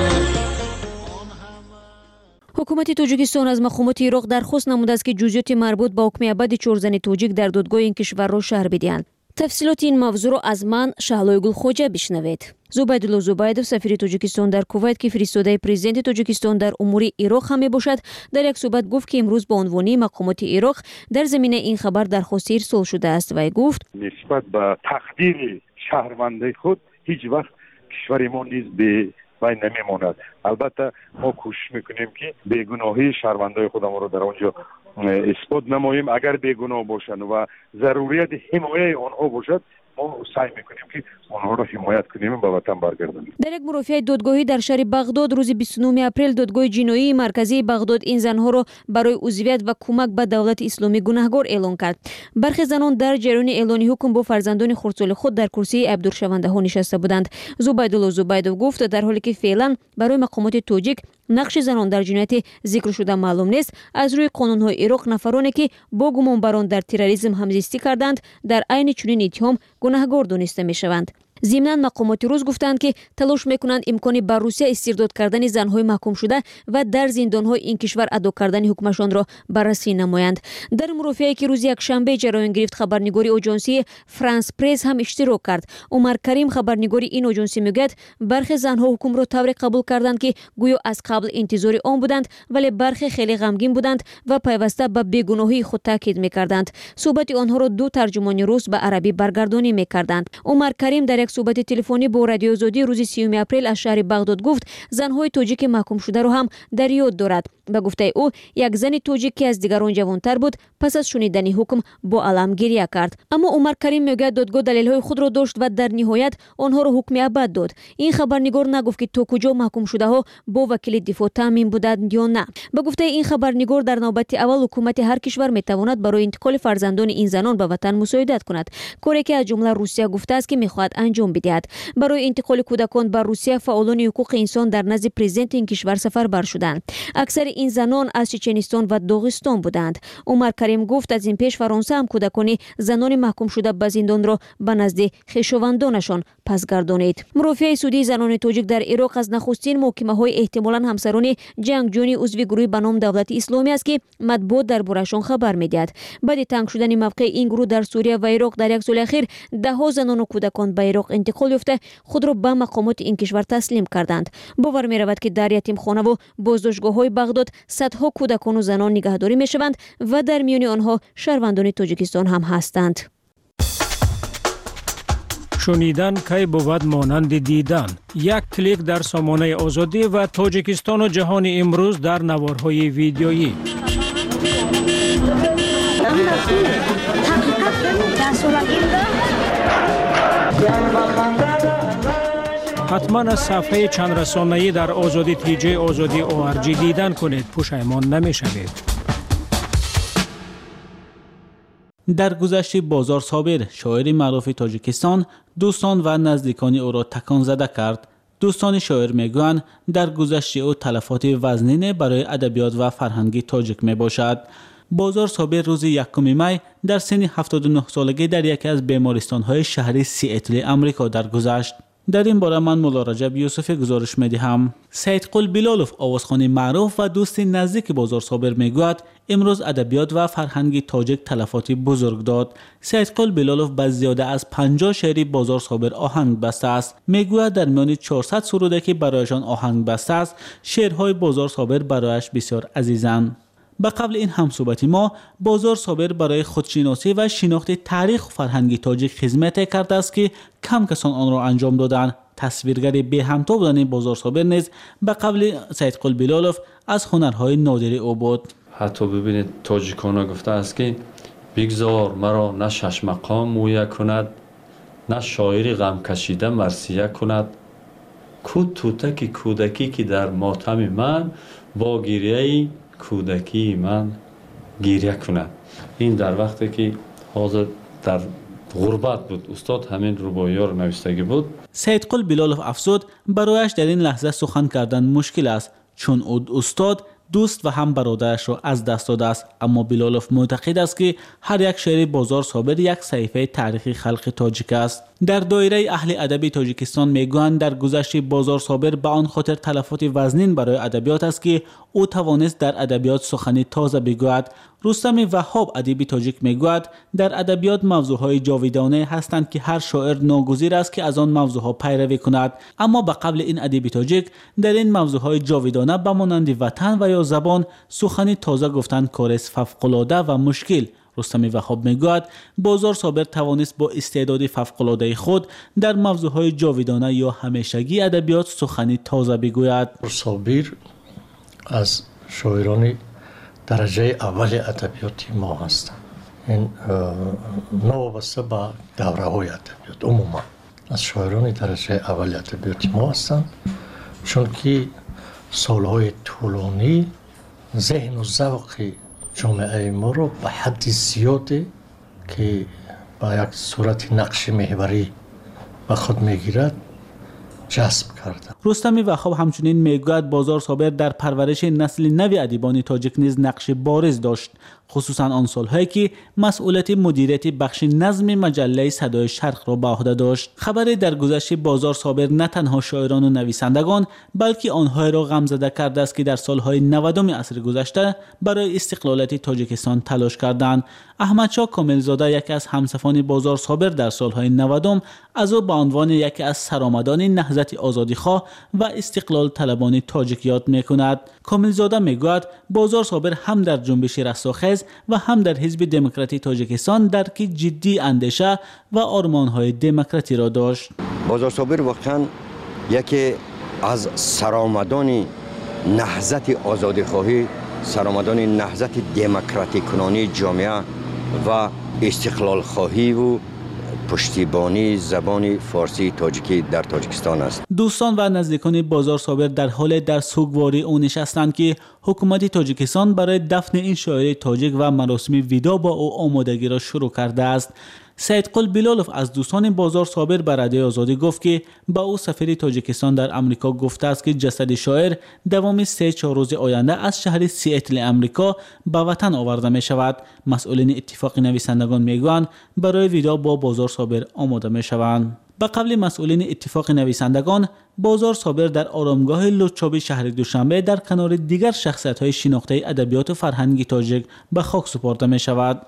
حکومت توجیکستان از مقامات عراق درخواست نموده است که جزئیات مربوط به حکم ابد چهار زن توجیک در دادگاه این کشور را شرح بدهند. تفصیلات این موضوع را از من شهلای گل خوجه بشنوید. زبیدالله زبیدов سفیر توجیکستان در کویت که فرستاده پرزیدنت توجیکستان در امور عراق هم میباشد در یک صحبت گفت که امروز با عنوان مقامات عراق در زمینه این خبر درخواست ارسال شده است و گفت نسبت به تقدیر شهروندان خود هیچ وقت کشور ما نیز به وای نمیماند. البته ما کوشش میکنیم که بیگناهی شهروندان خودمون رو در اونجا اثبات نماییم. اگر بیگناه باشند و ضروریت حمایت آنها باشد ما سعی میکنیم که آنها را حمایت کنیم و به وطن برگردانیم. در یک مرافعه دادگاهی در شهر بغداد روز بیست و نهم اپریل دادگاه جنایی مرکزی بغداد این زنها را برای عضویت و کمک به دولت اسلامی گناهکار اعلام کرد. برخی زنان در جریان اعلان حکم با فرزندان خردسال خود در کرسی عبدالشونده ها نشسته بودند. زبیدالله زبیدov گفت در حالی که فعلا برای مقامات توجیک نقش زنان در جنایت ذکر شده معلوم نیست، از روی قانون‌های عراق نفرانی که با گمانبران در تروریسم همزیستی کردند در عین چنین اتهام گناهکار دانسته می‌شوند. ضمناً مقامات روز گفتند که تلاش میکنند امکانی بر روسیه استرداد کردن زنهای محکوم شده و در زندانهای این کشور ادا کردن حکمشان را بررسی نمایند. در مرافعه‌ای که روز یکشنبه جریان گرفت خبرنگاری آژانسی فرانس پرس هم اشتراک کرد. عمر کریم خبرنگاری این آژانسی میگوید برخی زنها حکم را طوری قبول کردند که گویا از قبل انتظار آن بودند، ولی برخی خیلی غمگین بودند و پیوسته به بیگناهی خود تاکید میکردند. صحبت آنها را دو ترجمان روس به عربی برگردانی میکردند. عمر کریم در صحبت تلفنی با رادیو آزادی روز سیوم اپریل از شهر بغداد گفت زنهای توجیک محکوم شده را هم در یاد دارد. به گفته او یک زن توجیک که از دیگران جوانتر بود پس از شنیدن حکم با الم گریه کرد. اما عمر کریم میگوید دادگاه دلیل‌های خود را داشت و در نهایت آنها را حکم ابد داد. این خبرنگار نگفت که تا کجا محکوم شده ها با وکیل دفاع تامین بودند یا نه. به گفته این خبرنگار در نوبت اول حکومت هر کشور میتواند برای انتقال فرزندان این زنان به وطن مساعدت کند، کاری که از جمله روسیه گفته است که میخواهد انجام بدهد. برای انتقال کودکان به روسیه فعالان حقوق انسان در نزد پرزیدنت این کشور سفربر شدند. اکثر این زنان از چچنستان و داغستان بودند. عمر کریم گفت از این پیش فرانسه هم کودکان زنان محکوم شده به زندان را به نزد خویشاوندانشان پسگردانید. مرافع سودی زنان توجیک در عراق از نخستین محکمه های احتمالاً همسران جنگجوی عضو گروه به نام دولت اسلامی است که مطبوعات درباره‌شان خبر می‌دهد. بعد تنگ شدن موقع این گروه در سوریه و عراق در یک سال اخیر ده ها زنان و کودکان به عراق انتقال یافته خود را به مقامات این کشور تسلیم کردند. باور می رود که در یتیمخانه و بازداشتگاه‌های بغداد صدها کودکان و زنان نگهداری می‌شوند و در میان آنها شهروندان تاجیکستان هم هستند. شنیدن کی بود مانند دیدن. یک کلیک در سامانه آزادی و تاجیکستان و جهان امروز در نوارهای ویدیویی. حتما از صفحه چند رسانه‌ای در آزادی تیجی آزادی او ار جی دیدن کنید، پشیمان نمی‌شوید. در گذشته بازار صابر شاعر معروف تاجیکستان دوستان و نزدیکان او را تکان زده کرد. دوستان شاعر میگویند در گذشته او تلفات وزنین برای ادبیات و فرهنگ تاجیک می باشد. بازار صابر روز یکم می در سن هفتاد و نه سالگی در یکی از بیمارستان‌های شهری سیاتل آمریکا درگذشت. در این باره من مولا رجب یوسفی گزارش می‌دهم. سید قل بلالوف آوازخوان معروف و دوست نزدیک بازار صابر میگوید امروز ادبیات و فرهنگ تاجیک تلفاتی بزرگ داد. سید قل بلالوف با زیاده از پنجاه شعری بازار صابر آهنگ بسته است. میگوید در میان چهارصد سروده که برایشان آهنگ بسته است شعرهای بازار صابر برایش بسیار عزیزند. به قبل این همصحبتی ما بازار صابر برای خودشناسی و شناخت تاریخ و فرهنگ تاجیک خدمت کرده است که کم کسان آن را انجام دادند. تصویرگر به همتا بودن بازار صابر نیز به قبل سید قل بلالوف از هنرهای نادر او بود. حتی ببینید تاجیکان گفته است که بگذار مرا نه شش مقام مویه کند نه شاعری غم کشیده مرثیه کند کود توتک کودکی که در ماتم من با گریه کودکی من گریه کند. این در وقتی که حاضر در غربت بود. استاد همین رباعی‌ها رو نوشتگی بود. سیدقل بلالوف افزود برایش در این لحظه سخن کردن مشکل است چون او استاد دوست و هم برادرش را از دست داده است. اما بلالوف معتقد است که هر یک شعر بازار صابر یک صحیفه تاریخی خلق تاجیک است. در دایره اهل ادب تاجیکستان میگویند در گذشته بازار صابر به آن خاطر تلفات وزنین برای ادبیات است که او توانست در ادبیات سخنی تازه بگوید. رستم وهاب ادیب تاجیک میگوید در ادبیات موضوعهای جاویدانه هستند که هر شاعر ناگزیر است که از آن موضوعها پیروی کند، اما به قبل این ادیب تاجیک در این موضوعهای جاویدانه به مانند وطن و یا زبان سخنی تازه گفتن کار است فوق‌العاده و مشکل. رستم وهاب میگوید بازار صابر توانست با استعداد فوق‌العاده خود در موضوعهای جاویدانه یا همیشگی ادبیات سخنی تازه بگوید. صابر از شاعران درجه اول ادبیات ما هستند. این نوابسته به دوره های ادبیات عموما از شاعران درجه اول ادبیات ما هستند، چون که سالهای طولانی ذهن و ذوق جامعه ما رو به حد زیادی که با یک صورت نقش محوری به خود میگیرد جذب کرده. رستم وهاب همچنین میگوید بازار صابر در پرورش نسل نوی ادیبان تاجیک نیز نقش بارز داشت، خصوصا آن سالهایی که مسئولیت مدیریت بخش نظم مجله صدای شرق را به عهده داشت. خبری در گذشته بازار صابر نه تنها شاعران و نویسندگان بلکه آنها را غمزده کرده است که در سالهای نودم عصر گذشته برای استقلالیت تاجیکستان تلاش کردند. احمدشاه کاملزاده یکی از همسفان بازار صابر در سالهای نودم از او به عنوان یکی از سرآمدان نهضت آزادیخواه و استقلال طلبان تاجیک یاد میکند. کاملزاده میگوید بازار صابر هم در جنبش رستاخیز و هم در حزب دموکراتی تاجیکستان درک جدی اندیشه و آرمان‌های دموکراتی را داشت. بازار صابر واقعا یکی از سرآمدان نهضت آزادیخواهی، سرآمدان نهضت دموکراتی کنانی جامعه و استقلال خواهی و پشتیبانی زبان فارسی تاجیکی در تاجیکستان است. دوستان و نزدیکان بازار صابر در حال در سوگواری او نشستند که حکومت تاجیکستان برای دفن این شاعر تاجیک و مراسم ویدا با او آمادگی را شروع کرده است. سیدقل بلالوف از دوستان بازار صابر به رادیوی آزادی گفت که با او سفیر تاجیکستان در امریکا گفته است که جسد شاعر دوام سه چهار روز آینده از شهر سیاتل امریکا به وطن آورده می شود. مسئولین اتفاق نویسندگان میگویند برای ویدا با بازار صابر آماده می شوند. به قبل مسئولین اتفاق نویسندگان، بازار صابر در آرامگاه لوچابی شهر دوشنبه در کنار دیگر شخصیت‌های شناخته ادبیات و فرهنگی تاجیک به خاک سپرده می شود.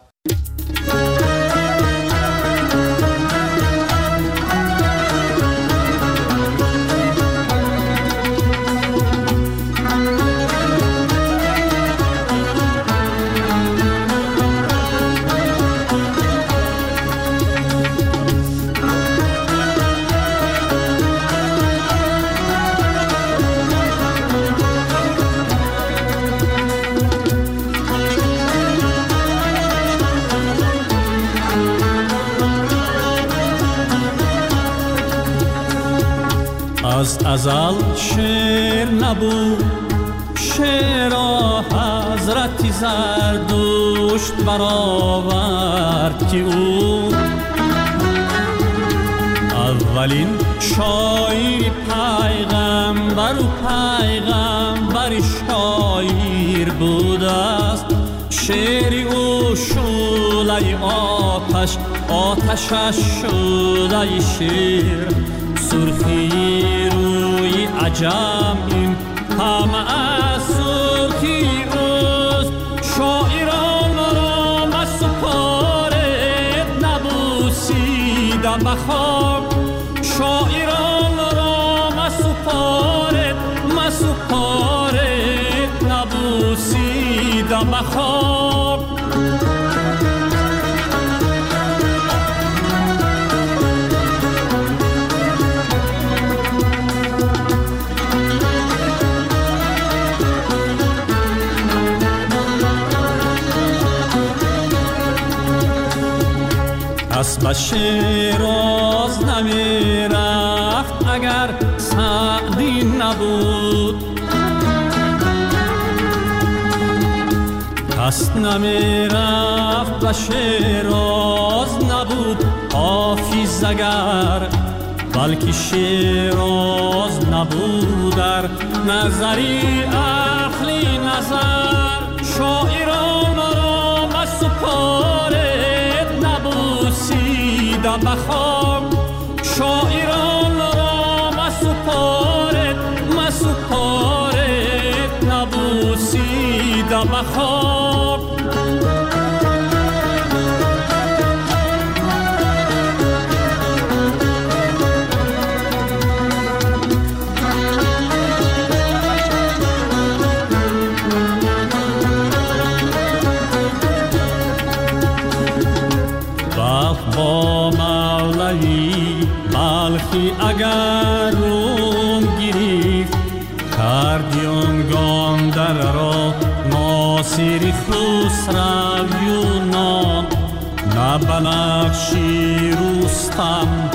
از ازل شعر نبود، شعر حضرت زردشت برآورد که او اولین شاعر پیغمبر و پیغمبر شاعر بوده است. شعر او شعله آتش، آتشش شعله شعر، سرخی روی عجم این همه از سرخی اوست. شاعران را مسپارد نبوسیده به خاک، شاعران را مسپارد مسپارد نبوسیده به خاک. پس به شیراز نمی رفت اگر سعدی نبود، پس نمی رفت به شیراز نبود اگر بلکه شیراز نبود در نظری اهل نظر شاعران را مسپارد نبوسیده بخواب شاعران را مسپارد مسپارد نبوسیده بخواب با مولوی بلخی اگر روم گریفت کردیان گاندر را ناصری خسرو یونان نه بنفشی رستم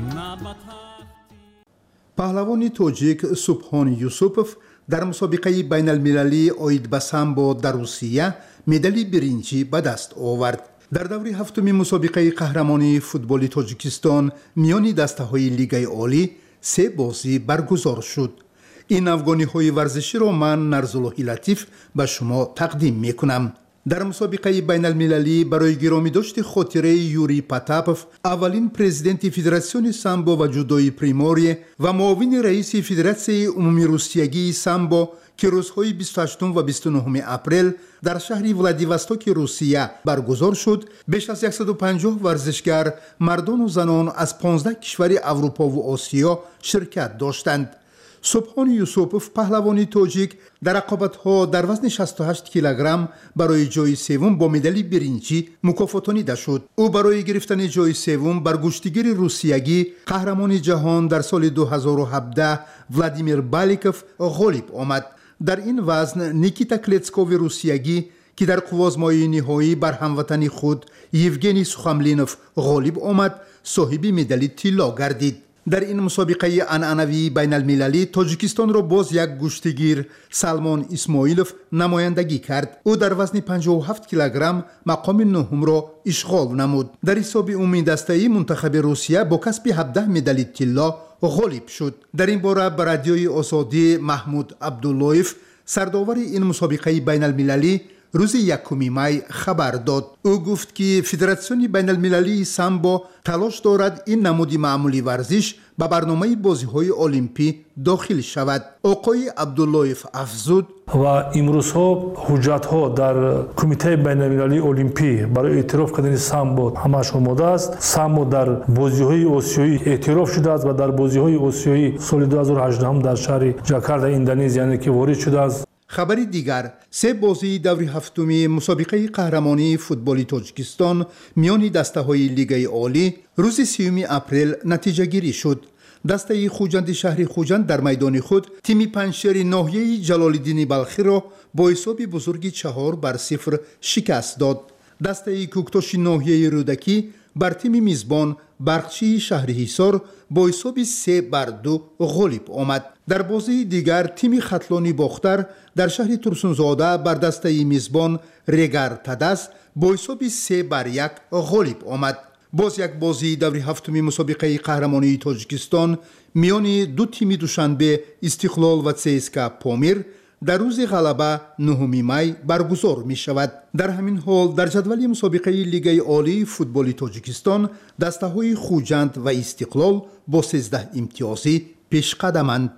پهلوان توجیک سبحان یوسوپوف در مسابقه بین المللی اوید به سامبو در روسیه مدال برنجی به دست آورد. در دوره هفتم مسابقه قهرمانی فوتبال تاجیکستان میان دسته‌های لیگ عالی سه بازی برگزار شد. این افغانی‌های ورزشی را من نرزاللهی لطیف به شما تقدیم می‌کنم. در مسابقه بین المللی برای گرامی داشت خاطره یوری پاتاپوف اولین پرزیدنت فدراسیون سامبو و جودوی پریموری و معاون رئیس فدراسیون عمومی روسیگی سامبو که روزهای بیست و هشتم و بیست و نهم اپریل در شهر ولادیوستوک روسیه برگزار شد، بیش از صد و پنجاه ورزشگر مردان و زنان از پانزده کشور اروپا و آسیا شرکت داشتند. سبحان یوسوپوف پهلوانی توجیک در رقابت‌ها در وزن شصت و هشت کیلوگرم برای جای سوم با مدال برنجی مکافاتانیده شد. او برای گرفتن جای سوم بر گشتیگیر روسیگی قهرمان جهان در سال دو هزار و هفده ولادیمیر بالیکوف غالب آمد. در این وزن نیکیتا کلتسکوف روسیگی که در قوازمایی نهایی بر هموطن خود یوگنی سوخاملینوف غالب آمد صاحب مدال طلا گردید. در این مسابقه عنعنوی بین المللی تاجیکستان را باز یک گشتگیر سلمان اسماعیلوف نمایندگی کرد. او در وزن پنجاه و هفت کیلوگرم مقام نهم را اشغال نمود. در حساب عمومی دسته‌ای منتخب روسیه با کسب هفده مدال طلا غالب شد. در این باره به رادیوی آزادی محمود عبداللهیف سرداور این مسابقه بین المللی روز یکم می خبر داد. او گفت که فدراسیون بین المللی سامبو تلاش دارد این نمود معمولی ورزش به برنامه بازی‌های المپی داخل شود. آقای عبداللهیف افزود و امروز ها حجت ها در کمیته بین المللی المپی برای اعتراف کردن سامبو همش آماده است. سامبو در بازی‌های آسیایی اعتراف شده است و در بازی‌های آسیایی سال دو هزار و هجده در شهر جاکارتا اندونزی یعنی که وارد شده است. خبری دیگر، سه بازی دوره هفتم مسابقه قهرمانی فوتبال تاجیکستان میان دسته‌های لیگ عالی روز سیوم اپریل نتیجه گیری شد. دسته خوجند شهر خوجند در میدان خود تیم پنجشیر ناحیه جلال‌الدین بلخی را با حساب بزرگی چهار بر صفر شکست داد. دسته کوکتاش ناحیه رودکی بر تیم میزبان برقچی شهر حصار با حساب سه بر دو غالب آمد. در بازی دیگر تیم خطلانی باختر در شهر ترسونزاده بر دسته میزبان رگر تدس با حساب سه بر یک غالب آمد. باز یک بازی دوره هفتم مسابقه قهرمانی تاجیکستان میان دو تیم دوشنبه استقلال و سیسکا پامیر در روز غلبه نهم می برگزار می شود. در همین حال در جدول مسابقه لیگ عالی فوتبال تاجیکستان دسته‌های خوجند و استقلال با سیزده امتیازی پیش قدمند.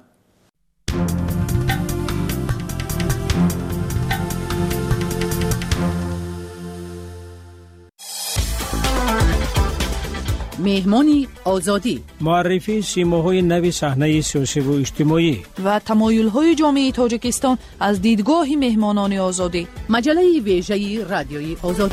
مهمانی آزادی معرفی سیماهای نوی صحنه سیاسی و اجتماعی و تمایل‌های جامعه تاجیکستان از دیدگاه مهمانان آزادی مجله ویژه رادیوی آزادی.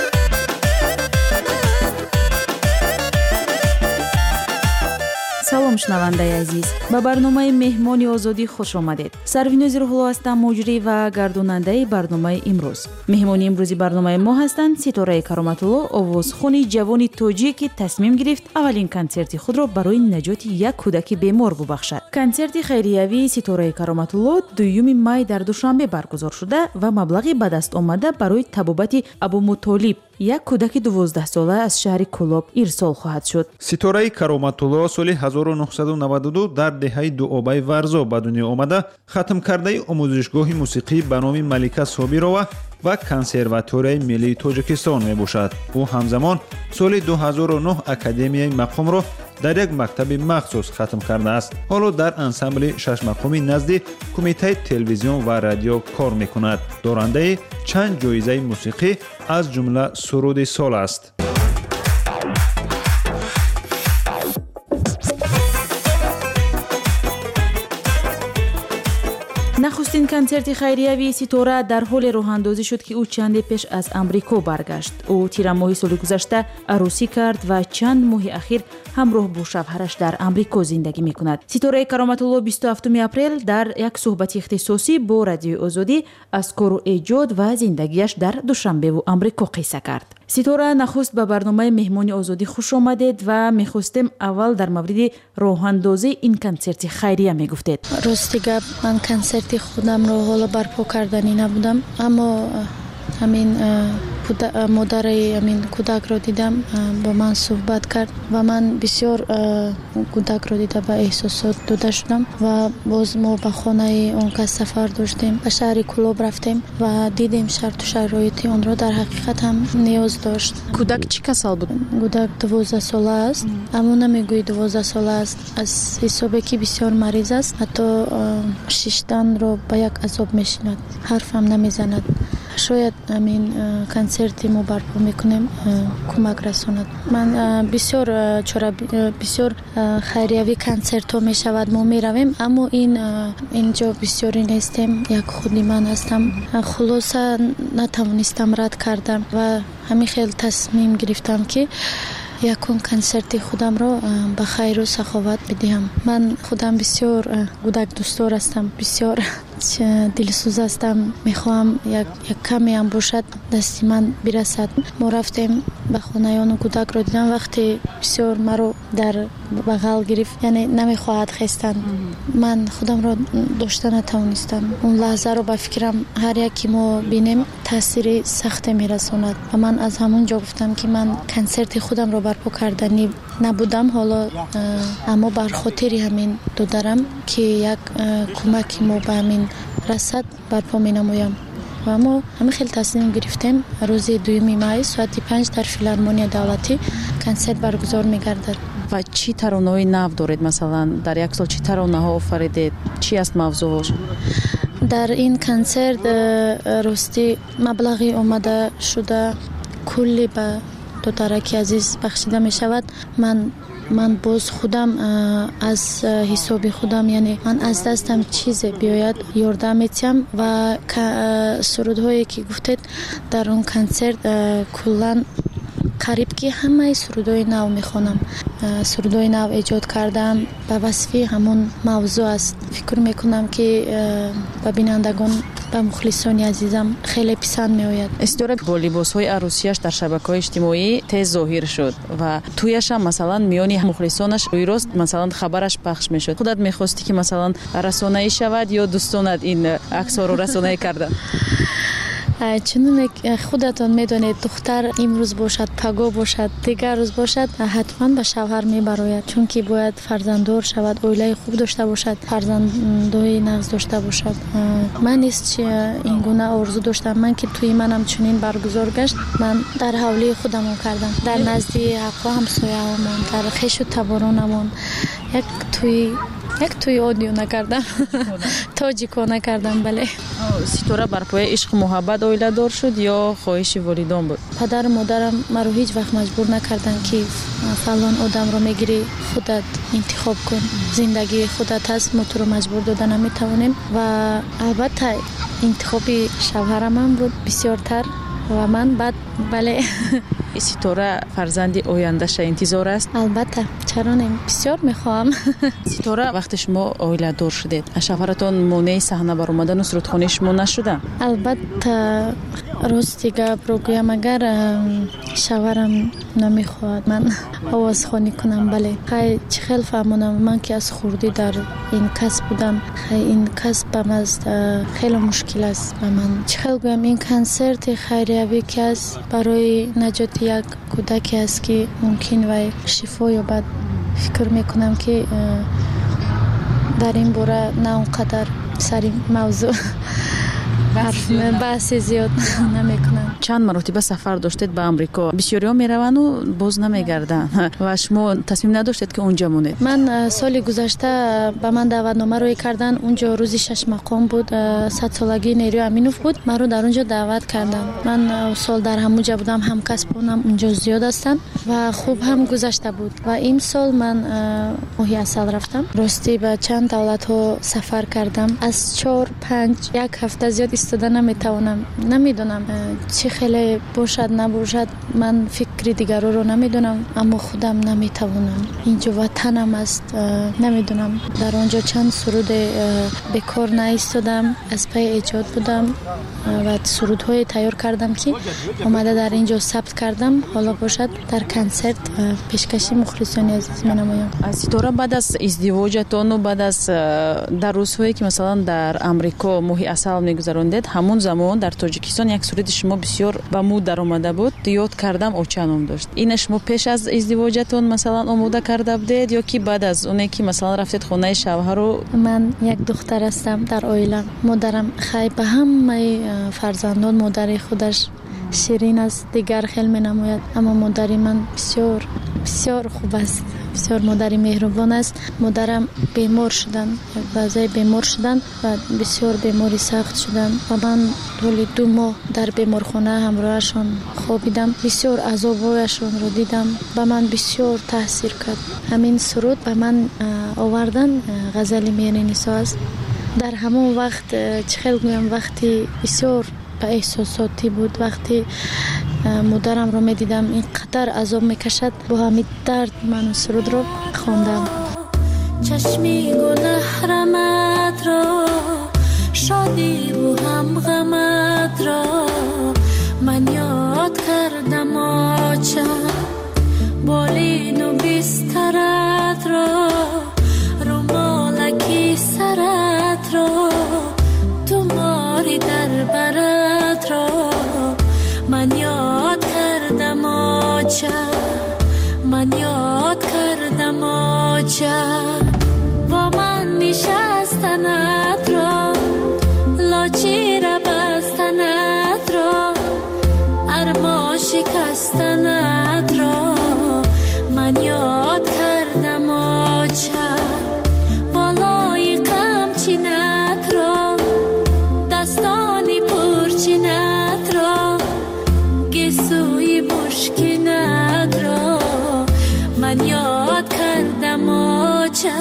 سلام салом шунавандаи азиз, ба барномаи меҳмони озодӣ хуш омадед. Сарвинози Рӯҳулло ҳастам, муҷрӣ ва гардонандаи барномаи имрӯз. Меҳмони имрӯзи барномаи мо ҳастанд Ситораи Кароматулло, овозхони ҷавони тоҷик ки тасмим гирифт аввалин консерти худро барои наҷоти як кӯдаки бемор бубахшад. Консерти хайриявии Ситораи Кароматулло дуюми май дар Душанбе баргузор шуда ва маблағи ба даст омада барои табобати Абумутолиб, як кӯдаки дувоздаҳсола аз шаҳри Кӯлоб ирсол хоҳад шуд. Ситораи Кароматулло соли ҳазору нуҳсаду наваду ду дар деҳаи дуобаи Варзо ба дунё омада хатмкардаи омӯзишгоҳи мусиқӣ ба номи Малика Собирова ва консерваторияи миллии Тоҷикистон мебошад. ӯ ҳамзамон соли ду ҳазору нӯҳ академияи мақомро дар як мактаби махсус хатм кардааст. ҳоло дар ансамбли шашмақоми назди кумитаи телевизион ва радио кор мекунад. дорандаи чанд ҷоизаи мусиқӣ аз ҷумла суруди сол аст. нахустин консерти хайриявии Ситора дар ҳоле роҳандозӣ шуд ки ӯ чанде пеш аз Амрико баргашт. ӯ тирамоҳи соли гузашта арӯсӣ кард ва чанд моҳи ахир ҳамроҳ бо шавҳараш дар Амрико зиндагӣ мекунад. Ситораи Кароматулло бисту ҳафтуми апрел дар як суҳбати ихтисосӣ бо Радиои Озодӣ аз кору эҷод ва зиндагиаш дар Душанбеву Амрико қисса кард. Ситора, нахуст ба барномаи меҳмони Озодӣ хуш омадед ва мехостем аввал дар мавриди роҳандозии ин консерти хайрия мегуфтед. Рости гап, ман консерти худамро ҳоло барпо карданӣ набудам, аммо ҳамин модари ҳамин кӯдакро дидам, бо ман суҳбат кард ва ман бисёр кӯдакро дида ба эҳсосот дода шудам ва боз мо ба хонаи он кас сафар доштем, ба шаҳри Кӯлоб рафтем ва дидем шарту шароити онро. Дар ҳақиқат ҳам ниёз дошт. Кӯдак чӣ касал буд? Кӯдак дувоздаҳ сола аст, аммо намегӯи дувоздаҳ сола аст, аз ҳисобе ки бисёр мариз аст, ҳатто шиштанро ба як азоб мешинад, ҳарфам намезанад. шояд ҳамин консерти мо барпо мекунем кӯмак расонад. Ман бисёр чора бисёр хайриявӣ консертҳо мешавад, мо меравем, аммо ин инҷо бисёри нестем, як худи ман ҳастам. Хулоса натавонистам рад кардам ва ҳамин хел тасмим гирифтам ки якун консерти худамро ба хайру саховат бидиҳам. Ман худам бисёр кӯдакдӯстдор ҳастам, бисёр дилсӯз ҳастам, мехоҳам як каме ам бошад дасти ман бирасад. Мо рафтем ба хонаи ону кӯдакро дидам, вақте бисёр маро дар бағал гирифт, яъне намехоҳад хестан. Ман худамро дошта натавонистам. Он лаҳзаро ба фикрам ҳар яке мо бинем таъсири сахте мерасонад ва ман аз ҳамон ҷо гуфтам ки ман консерти худамро барпо карданӣ набудам, ҳоло аммо бар хотири ҳамин додарам ки як кӯмаки мо ба ҳамин расад барпо менамоям. ва мо ҳамин хел тасмим гирифтем рӯзи дуюми май соати панҷ дар филармония давлатӣ консерт баргузор мегардад. ва чӣ таронаҳои нав доред? Масалан, дар як сол чӣ таронаҳо офаридед? Чӣ аст мавзӯъҳош? дар ин консерт рости маблағи омада шуда кулли ба додараки азиз бахшида мешавад. ман ман боз худам аз ҳисоби худам, яъне ман аз дастам чизе биёяд ёрдам метиҳам ва сурудҳое ки гуфтед дар он консерт куллан қариб ки ҳамаи сурудҳои нав мехонам. сурудҳои нав эҷод кардам, ба васфи ҳамон мавзӯъ аст. фикр мекунам ки ба бинандагон, ба мухлисони азизам хеле писанд меояд. Ситора бо либосҳои арӯсияш дар шабакаҳои иҷтимоӣ тез зоҳир шуд ва туяшам масалан миёни мухлисонаш рӯйрост масалан хабараш пахш мешуд. худат мехости ки масалан расонаӣ шавад ё дӯстонат ин аксҳоро расонаӣ карда? чунин худатон медонед, духтар имрӯз бошад, паго бошад, дигар рӯз бошад, ҳатман ба шавҳар мебарояд, чунки бояд фарзанддор шавад, оилаи хуб дошта бошад, фарзандои нағз дошта бошад. ман низ ин гуна орзу доштам. ман ки тӯи манам чунин баргузор гашт, ман дар ҳавлии худамон кардам, дар назди ҳаққо ҳамсояҳомон, дар хешу таборонамон як тӯи як тӯи одиона кардам, тоҷикона кардам. бале. Ситора барпояи ишқу муҳаббат оиладор шуд ё хоҳиши волидон буд? падару модарам маро ҳеҷ вақт маҷбур накарданд ки фалон одамро мегирӣ, худат интихоб кун, зиндагии худат ҳаст, мо туро маҷбур дода наметавонем. ва албатта интихоби шавҳарамам буд бисёртар ва ман баъд бале سیتوره فرزند آینده‌ش انتظار است؟ البته، چرا نه، بسیار میخوام. سیتوره وقتی شما اویله دار شدید شوهرتان مانع صحنه بر اومدن و سرودخوانی شما نشده؟ البته راستی گپ رو گویم اگر شوهرم نمیخواد من آواز خوانی کنم، بله خیلی خیلی فهمونم من که از خوردی در این کسب بودم، خیلی این کسب بم از خیلی مشکل است به من. خیلی گویم این کنسرت خیریوی که است برای نجات یک کودکی است که ممکن وی شفا یابد. فکر میکنم که در این باره نه اونقدر سری موضوع بحث زیاد نمیکنم. چند مرتبه سفر داشتید به امریکا، بسیاری ها میروند و باز نمیگردن و شما تصمیم نداشتید که اونجا مونید؟ من سال گذشته به من دعوتنامه روی کردن، اونجا روزی شش مقام بود، صد سالگی نیروی امینوف بود، من رو در اونجا دعوت کردن. من سال در همونجا بودم، هم کسبونم اونجا زیاد هستن و خوب هم گذشته بود و این سال من ماهی عسل رفتم. راستی به چند دولت ها سفر کردم، از چهار پنج یک هفته زیاد ایستاده نمیتوانم، نمیدونم چی خیلی باشد نباشد، من فکر دیگر رو نمیدونم اما خودم نمیتوانم. اینجا وطنم است، نمیدونم در اونجا چند سرود بکار نایستادم، از پی ایجاد بودم و سرودهای تیار کردم که اومده در اینجا ثبت کردم. حالا باشد در کنسرت پیشکشی مخلصان عزیز منمایم. از طور بعد از ازدواجتون و بعد از در روزهایی که مثلا در امریکا ماهی عسل میگذروندید، همون زمان در تاجیکستان یک سرود شما بسیار به مود در اومده بود، یاد کردم اوچانم داشت. این شما پیش از ازدواجتون مثلا آماده کرده بودید یا کی بعد از اونی که مثلا رفتید خونه شوهر رو؟ من یک دختر هستم در عائله، مادرم خیلی به همه فرزندان مادر خودش شیرین است، دیگر خیلی می نماید، اما مادری من بسیار بسیار خوب است، بسیار مادری مهربان است. مادرم بیمار شدن، بعضی بیمار شدن و بسیار بیماری سخت شدن و من طول دو ماه در بیمارخانه همراهشان خوابیدم، بسیار عذابایشان رو دیدم، به من بسیار تاثیر کرد. همین سرود به من آوردن غزل میان نسا است. در همون وقت چه گویم وقتی بسیار به احساساتی بود، وقتی مادرم رو می دیدم اینقدر عذاب میکشد، با همین درد من سرود رو خواندم. چشمی گل رحمت را، شادی و هم غمت را، من یاد کردم آچه بالین و بسترت را، رومالکی سرت را، تو ماری در برت را، من یاد کردم آچه، من یاد کردم آچه، با من نشستنت را، لاچی را بستنت را، ارما شکستنت را، من یاد کردم آچه، بالای قمچینت را، دستانی پرچینت را، گسوی مشکینت را، من یاد کردم آچه،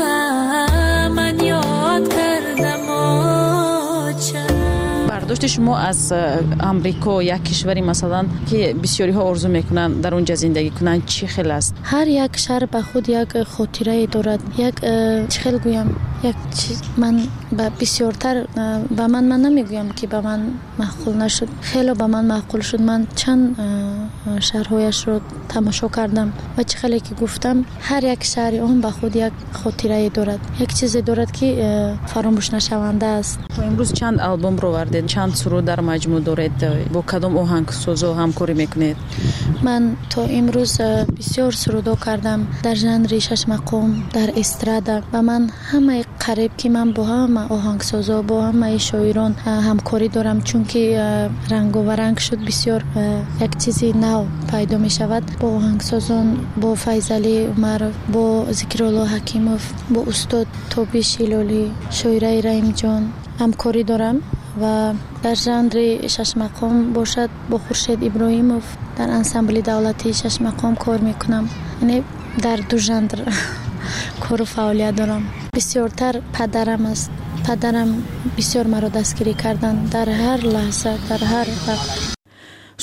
من یاد کردم آچه. برداشت شما از امریکا، یک کشوری مثلا که بسیاری ها آرزو میکنن در اونجا زندگی کنن، چی خیلی است؟ هر یک شهر به خود یک خاطره دارد، یک چه خیلی گویم یک چیز من بسیارتر به من من نمیگویم که به من معقول نشد، خیلی به من معقول شد. من چند شهرهایش رو تماشا کردم و چه خیلی که گفتم هر یک شهری اون به خود یک خاطره دارد، یک چیزی دارد که فراموش نشونده است. امروز چند آلبوم رو وردید، چند سرود در مجموع دارید، با کدام آهنگسازا همکاری میکنید؟ من تا امروز بسیار سرودا کردم در ژانر شش مقام، در استرادا و من همه قریب که من با همه آهنگسازا با همه شاعران همکاری دارم، چون که رنگ و رنگ شد بسیار یک چیزی نو پیدا می شود. با آهنگسازان، با فیضعلی عمر، با ذکرالله حکیموف، با استاد تابش هلالی، شاعره رحیم جان همکاری دارم و در ژانر شش مقام باشد با خورشید ابراهیموف در انسامبل دولتی شش مقام کار میکنم، یعنی در دو ژانر کار و فعالیت دارم. بسیارتر پدرم است، پدرم بسیار مرا دستگیری کردن در هر لحظه، در هر وقت.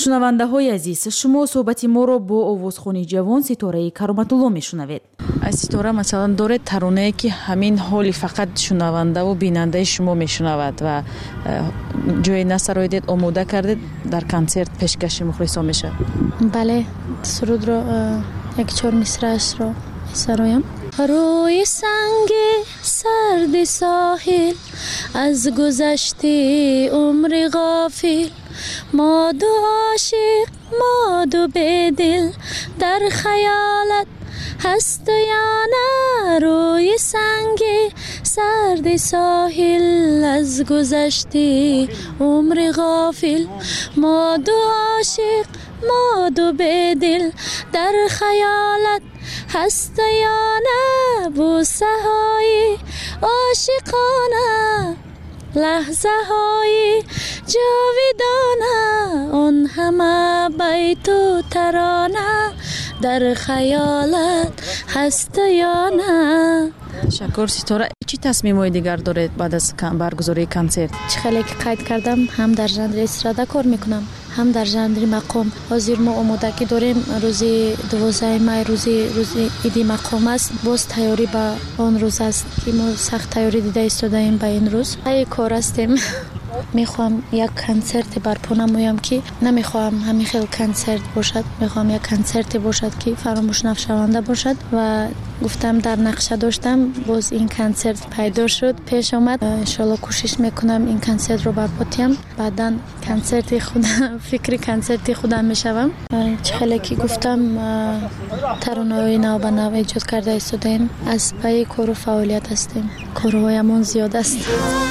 шунавандаҳои азиз, шумо суҳбати моро бо овозхони ҷавон Ситораи Кароматулло мешунавед. Ситора масалан доред таронае ки ҳамин ҳоли фақат шунавандаву бинандаи шумо мешунавад ва ҷое насароидед омода кардед дар консерт пешкаши мухлисон мешавад? бале, сурудро як чор мисраашро месароям. روی سنگ سرد ساحل از گذشته عمر غافل ما دو عاشق ما دو بدل در خیالت هست یا نه. روی سنگ سرد ساحل از گذشته عمر غافل ما دو عاشق ما دو بدل در خیالت هست یا نه. بوسه های عاشقانه لحظه های جاویدانه آن همه بیت و ترانه در خیالت هست یا نه. شکر ستاره. چی تصمیم‌های دیگر دارید بعد از برگزاری کنسرت؟ چه خیلی که قید کردم هم در ژانر استرادا کار میکنم هم در ژانر مقام. حاضر ما آمادگی داریم روزی دوازده می روزی روزی ایدی مقام است. باز تیاری به آن روز است که ما سخت تیاری دیده ایستادیم به این روز. ای کار هستیم. میخوام یک کنسرت برپا نمایم که نمیخوام همین خیلی کنسرت باشد. میخوام یک کنسرت باشد که فراموش نشونده باشد و گفتم در نقشه داشتم باز این کنسرت پیدا شد پیش آمد. ان شاء الله کوشش میکنم این کنسرت رو برپا کنم. بعداً کنسرت خودم فکر کنسرت خودم میشوم. چخیلی که گفتم ترانه‌های نو به نو ایجاد کرده ایستادیم. از پای کار و فعالیت هستیم. کارهایمون زیاد است.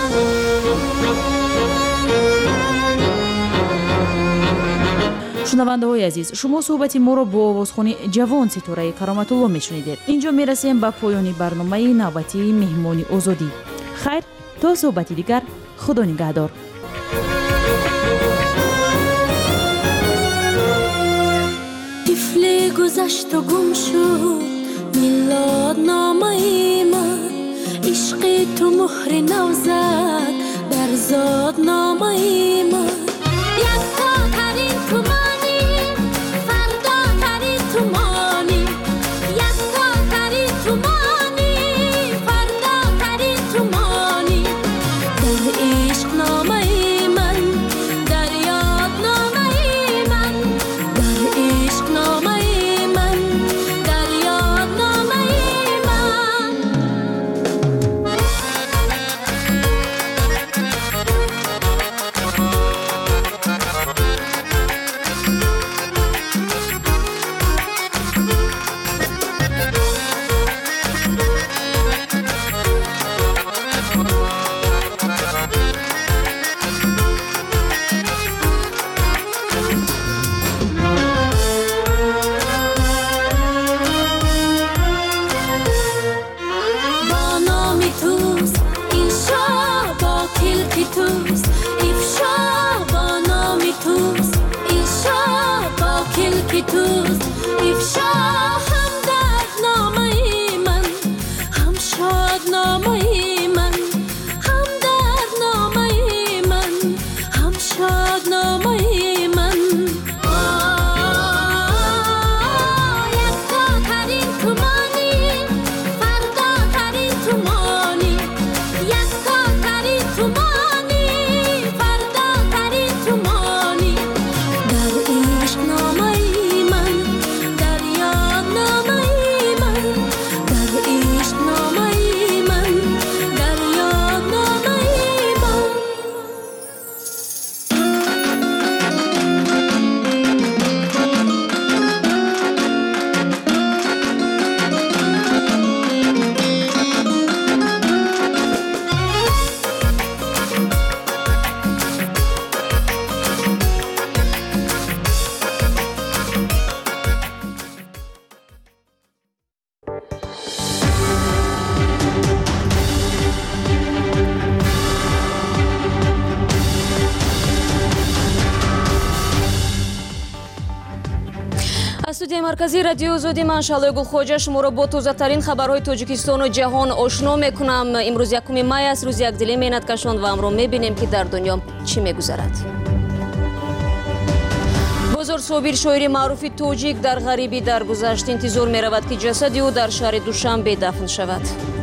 шунавандаҳои азиз, шумо суҳбати моро бо овозхони ҷавон Ситораи Кароматулло мешунидед. инҷо мерасем ба поёни барномаи навбатии меҳмони озодӣ. хайр, то суҳбати дигар, худо нигаҳдор. طفلی گذشت و گم شد میلاد نامه من. عشق تو مهر نو زد در زاد نامه من. یک تا ترین تومانی فردا ترین تومانی. یک تا ترین تومانی فردا ترین تومانی. در عشق نامه من در یاد نامه من. در عشق نامه من در یاد نامه من. студияи марказии радиои озодӣ ман шалои гулхоҷа шуморо бо тозатарин хабарҳои тоҷикистону ҷаҳон ошно мекунам. имрӯз якуми май аст, рӯзи якдилӣ меҳнат кашон ва амро мебинем ки дар дунё чӣ мегузарад. بزرگ صابیر شاعر معروف توجیک در غریبی درگذشت. انتظار می رود که جسد او در شهر دوشنبه دفن شود.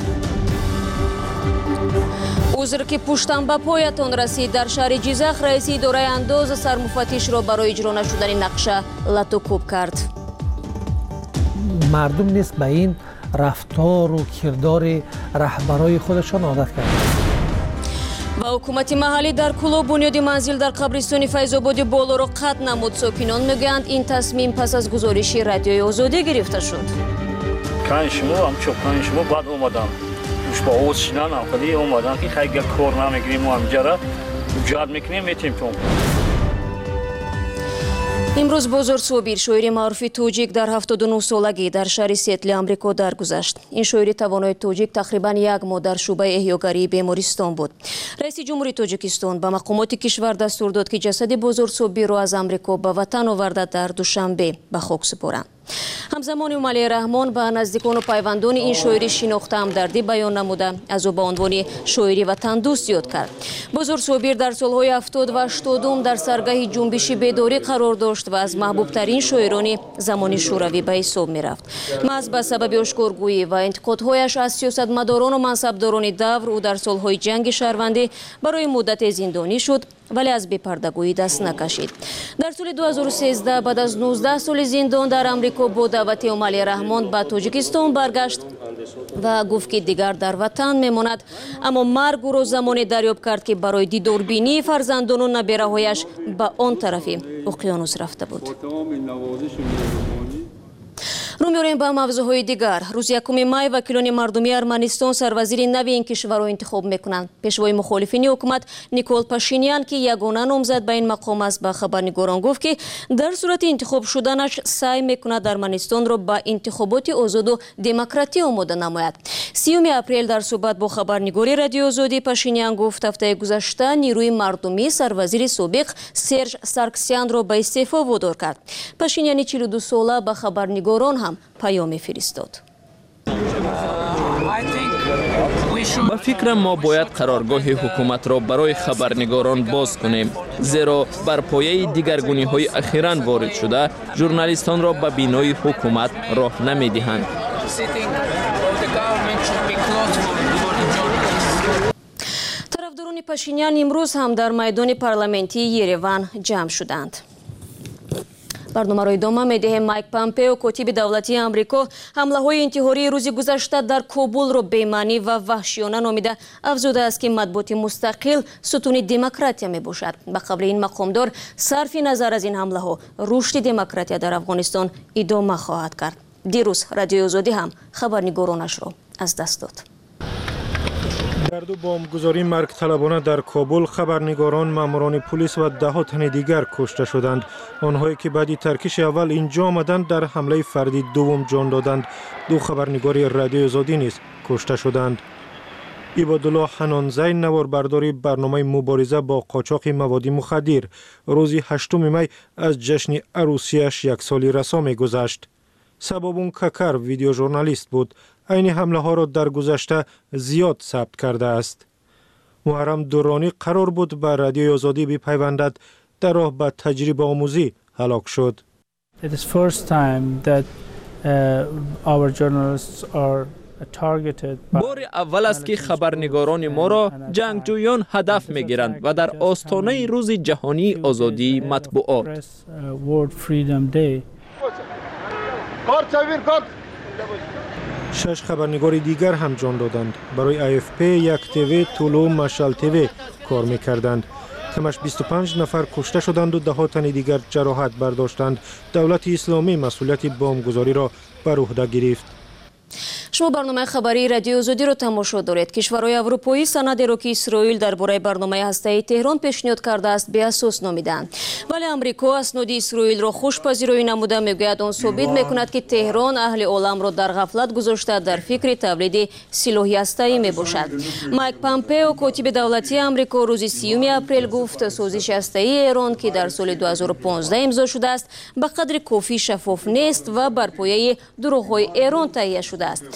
عذر که پشتم به پایتان رسید. در شهر جیزخ رئیس اداره انداز سرمفتش را برای اجرا نشدن نقشه لطوکوب کرد. مردم نیست به این رفتار و کردار رهبرای خودشان عادت کردند. و حکومت محلی در کلو بنیاد منزل در قبرستان فیض‌آباد بالا را قطع نمود. ساکنان میگویند این تصمیم پس از گزارش رادیوی آزادی گرفته شد. کان شما هم چوکان شما بعد اومدم مش با اوز شنان خودی اومدن که خیلی کار نمیگیریم و همجرا جاد میکنیم میتیم تو. امروز بزرگ صابیر شاعر معروف توجیک در هفتاد و نه سالگی در شهر سیاتل آمریکا درگذشت. این شاعر توانای توجیک تقریبا یک ماه در شعبه احیاگری بیمارستان بود. رئیس جمهوری تاجیکستان به مقامات کشور دستور داد که جسد بزرگ صابیر را از آمریکا به وطن آورده در دوشنبه به خاک سپارند. همزمان اومالی رحمان به نزدیکان و پیوندان این شاعری شناخته همدردی بیان نموده از او به عنوان شاعری وطن دوست یاد کرد. بزرگ صابیر در سالهای هفتاد و هشتاد در سرگاه جنبش بیداری قرار داشت و از محبوب ترین شاعران زمان شوروی به حساب می رفت. محض به سبب اشکارگویی و انتقادهایش از سیاستمداران و منصبداران دور او در سالهای جنگ شهروندی برای مدت زندانی شد، ولی از بی‌پرده‌گویی دست نکشید. در سال دو هزار و سیزده بعد از نوزده سال زندان در آمریکا با دعوت اومالی رحمان به تاجیکستان برگشت و گفت که دیگر در وطن میماند، اما مرگ او را زمانی دریافت کرد که برای دیداربینی فرزندان و نبیره‌هایش به آن طرفی اقیانوس رفته بود. رو می‌آوریم به موضوعهای دیگر. روز یکم مای وکیلان مردمی ارمنستان سروزیر نوی این کشور را انتخاب میکنند. پیشوای مخالفین حکومت نیکول پاشینیان که یگانه نامزد به این مقام است به خبرنگاران گفت که در صورت انتخاب شدنش سعی میکند ارمنستان را به انتخابات آزاد و دموکراتی آماده نماید. سیوم اپریل در صحبت با خبرنگاری رادیو آزادی پاشینیان گفت هفته گذشته نیروی مردمی سروزیر سابق سرژ سارکسیان را به استعفا وادار کرد. پاشینیان چهل و دو ساله به خبرنگاران هم پیام فرستاد. با فکر ما باید قرارگاه حکومت را برای خبرنگاران باز کنیم، زیرا بر پایه دیگرگونی های اخیراً وارد شده ژورنالیستان را به بینای حکومت راه نمیدهند. طرفداران پاشینیان امروز هم در میدان پارلمانتی یریوان جمع شدند. برنامه را ادامه می‌دهیم. مایک پامپئو کاتب دولتی آمریکا حمله‌های انتحاری روز گذشته در کابل را بی‌معنی و وحشیانه نامیده افزوده است که مطبوعات مستقل ستون دموکراسی میباشد. به قبل این مقامدار صرف نظر از این حمله‌ها رشد دموکراسی در افغانستان ادامه خواهد کرد. دیروز رادیو آزادی هم خبرنگارانش را از دست داد. در دو بمبگذاری مرگ طلبانه در کابل خبرنگاران، ماموران پلیس و ده تن دیگر کشته شدند. آنهایی که بعد ترکش اول اینجا آمدند در حمله فردی دوم جان دادند. دو خبرنگار رادیو آزادی نیز کشته شدند. عبادالله حنانزی نواربردار برنامه مبارزه با قاچاق مواد مخدر روز هشتم می از جشن عروسیش یک سالی رسا می‌گذشت. سبابون ککر ویدیو ژورنالیست بود. این حمله ها را در گذشته زیاد ثبت کرده است. محرم دورانی قرار بود به رادیوی آزادی بپیوندد، در راه به تجربه آموزی هلاک شد. It is first time that uh, our journalists are targeted. بار اول است که خبرنگاران ما را جنگجویان هدف میگیرند و در آستانه روز جهانی آزادی مطبوعات. شش خبرنگار دیگر هم جان دادند. برای آی اف پی، یک تیوی، طولو، مشال تیوی کار میکردند. کمش بیست و پنج نفر کشته شدند و ده تن دیگر جراحت برداشتند. دولت اسلامی مسئولیت بمبگذاری را بر عهده گرفت. شما برنامه خبری رادیو آزادی را تماشا دارید. کشورهای اروپایی سندی را که اسرائیل درباره برنامه هسته‌ای تهران پیشنهاد کرده است به اساس نامیدند، ولی آمریکا اسناد اسرائیل را خوشپذیری نموده میگوید آن ثابت میکند که تهران اهل عالم را در غفلت گذاشته در فکر تولید سلاح هسته‌ای میباشد. مایک پامپئو کاتب دولتی آمریکا روز سیوم اپریل گفت سازش هسته‌ای ایران که در سال دو هزار و پانزده امضا شده است به قدر کافی شفاف نیست و بر پایه دروغ‌های ایران تهیه شده است.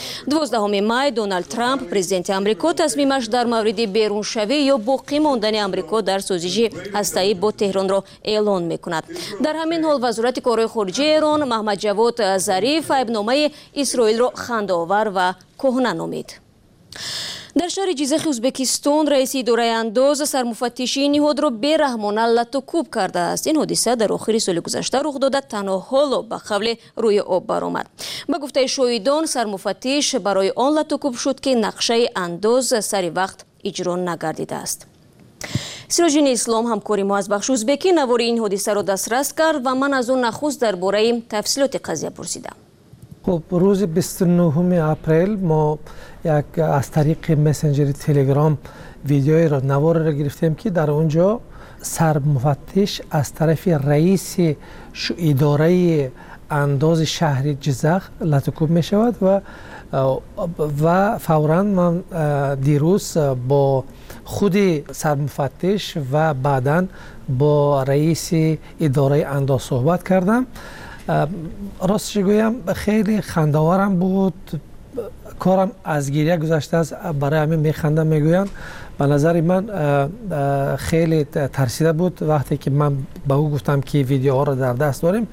دوازدهم مای دونالد ترامپ پرزیدنت آمریکا تصمیمش در مورد بیرونشوی یا باقی ماندن آمریکا در سازش هسته‌ای با تهران را اعلان می‌کند. در همین حال وزارت کارهای خارجه ایران محمد جواد ظریف عیب‌نامه اسرائیل را خنده‌آور و کهنه نامید. در شهر جیزخ ازبکستان رئیس اداره انداز سرمفتشی نهاد را بی‌رحمانه لط و کوب کرده است. این حادثه در آخر سال گذشته رخ داده، تنها حالا به قبل روی آب برآمد. به گفته شاهدان سرمفتش برای آن لط و کوب شد که نقشه انداز سر وقت اجرا نگردیده است. سراجدین اسلام همکاری ما از بخش ازبکی نوار این حادثه را دسترس کرد و من از اون نخست درباره تفصیلات قضیه پرسیدم. خب روز بیست و نهم اپریل ما یک از طریق مسنجر تلگرام ویدیوی را نوار را گرفتیم که در اونجا سرمفتش از طرف رئیس اداره انداز شهر جیزخ لط و کوب می شود و و فوراً من دیروز با خود سرمفتش و بعداً با رئیس اداره انداز صحبت کردم. راستش گویم خیلی خنده‌آورم بود، کارم از گریه گذشته است، برای همین میخندم. میگویم به نظر من خیلی ترسیده بود وقتی که من به او گفتم که ویدیوها را در دست داریم.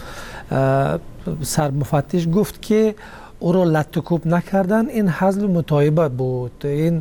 سرمفتش گفت که او را لط و کوب نکردن، این حزل متایبه بود، این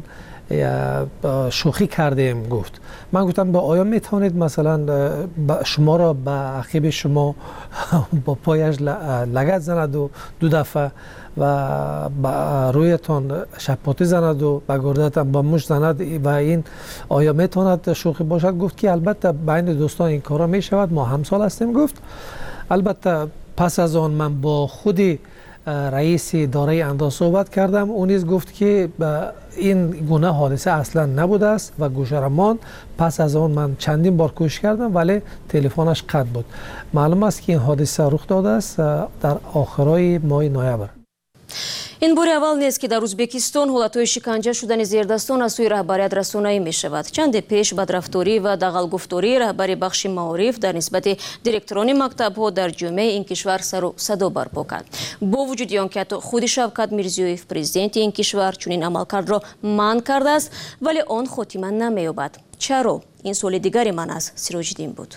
شوخی کردیم. گفت من گفتم با آیا میتونید مثلا شما را به عقب شما با پایش لگد زند و دو دفعه و با رویتان شپاتی زند و به گردتان با مش زند و این آیا میتوند شوخی باشد؟ گفت که البته بین دوستان این کارا میشود، ما همسال هستیم. گفت البته پس از آن من با خودی رئیس اداره انداز صحبت کردم، اون نیز گفت که این گونه حادثه اصلا نبوده است و گوشه را ماند. پس از آن من چندین بار کوشش کردم ولی تلفنش قطع بود. معلوم است که این حادثه رخ داده است در آخرای ماه نوامبر. این بار اول نیست که در ازبکستان حالتهای شکنجه شدن زیردستان از سوی رهبریت رسانه‌ای می شود. چند پیش بدرفتاری و دغل‌گفتاری رهبر بخش معارف در نسبت دیرکتوران مکتب‌ها در جامعه این کشور سر و صدا برپا کرد. با وجود آنکه خود شوکت میرزیویف پرزیدنت این کشور چنین عملکرد را منع کرده است ولی آن خاتمه نمی‌یابد. چرا؟ این سوال دیگری من از سراجدین بود.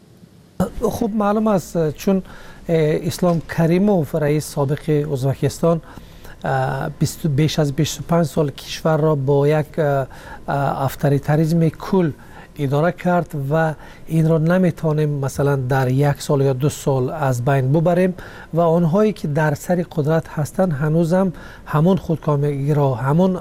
خب معلوم است چون اسلام کریموف رئیس سابق ازبکستان بیش از بیست و پنج سال کشور را با یک افطاریتاریسم کل اداره کرد و این را نمیتونیم مثلا در یک سال یا دو سال از بین ببریم و آنهایی که در سر قدرت هستند هنوزم همون خودکامگی را، همون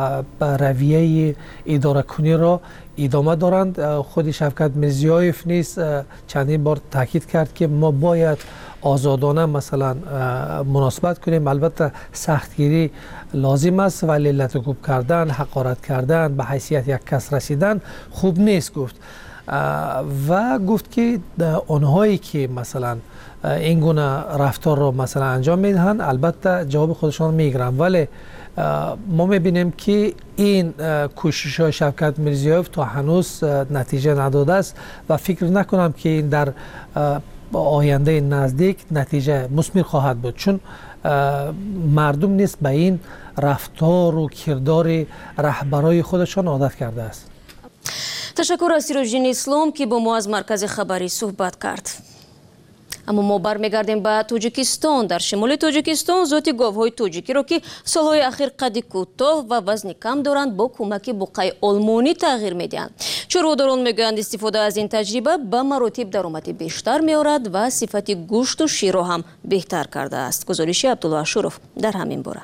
رویه اداره کنی را ادامه دارند. خود شوکت میرزیویف نیز چندین بار تاکید کرد که ما باید آزادانه مثلا مناسبت کنیم. البته سختگیری لازم است ولی لط و کوب کردن، حقارت کردن، به حیثیت یک کس رسیدن خوب نیست. گفت و گفت که آنهایی که مثلا این گونه رفتار را مثلا انجام میدهند البته جواب خودشان میگیرن ولی ما میبینیم که این کوشش های شوکت میرزیویف تا هنوز نتیجه نداده است و فکر نکنم که این در آینده نزدیک نتیجه مثمر خواهد بود چون مردم نیست به این رفتار و کردار رهبرای خودشان عادت کرده است. تشکر از سراجدین اسلام که با ما از مرکز خبری صحبت کرد. اما ما برمیگردیم به تاجیکستان. در شمال تاجیکستان ذات گاوهای تاجیکی را که سالهای اخیر قد کوتاه و وزن کم دارند با کمک بقای آلمانی تغییر میدهند. چروداران میگویند استفاده از این تجربه به مراتب درآمد بیشتر میآورد و صفت گوشت و شیر را هم بهتر کرده است. گزارش عبدالله شرف در همین باره.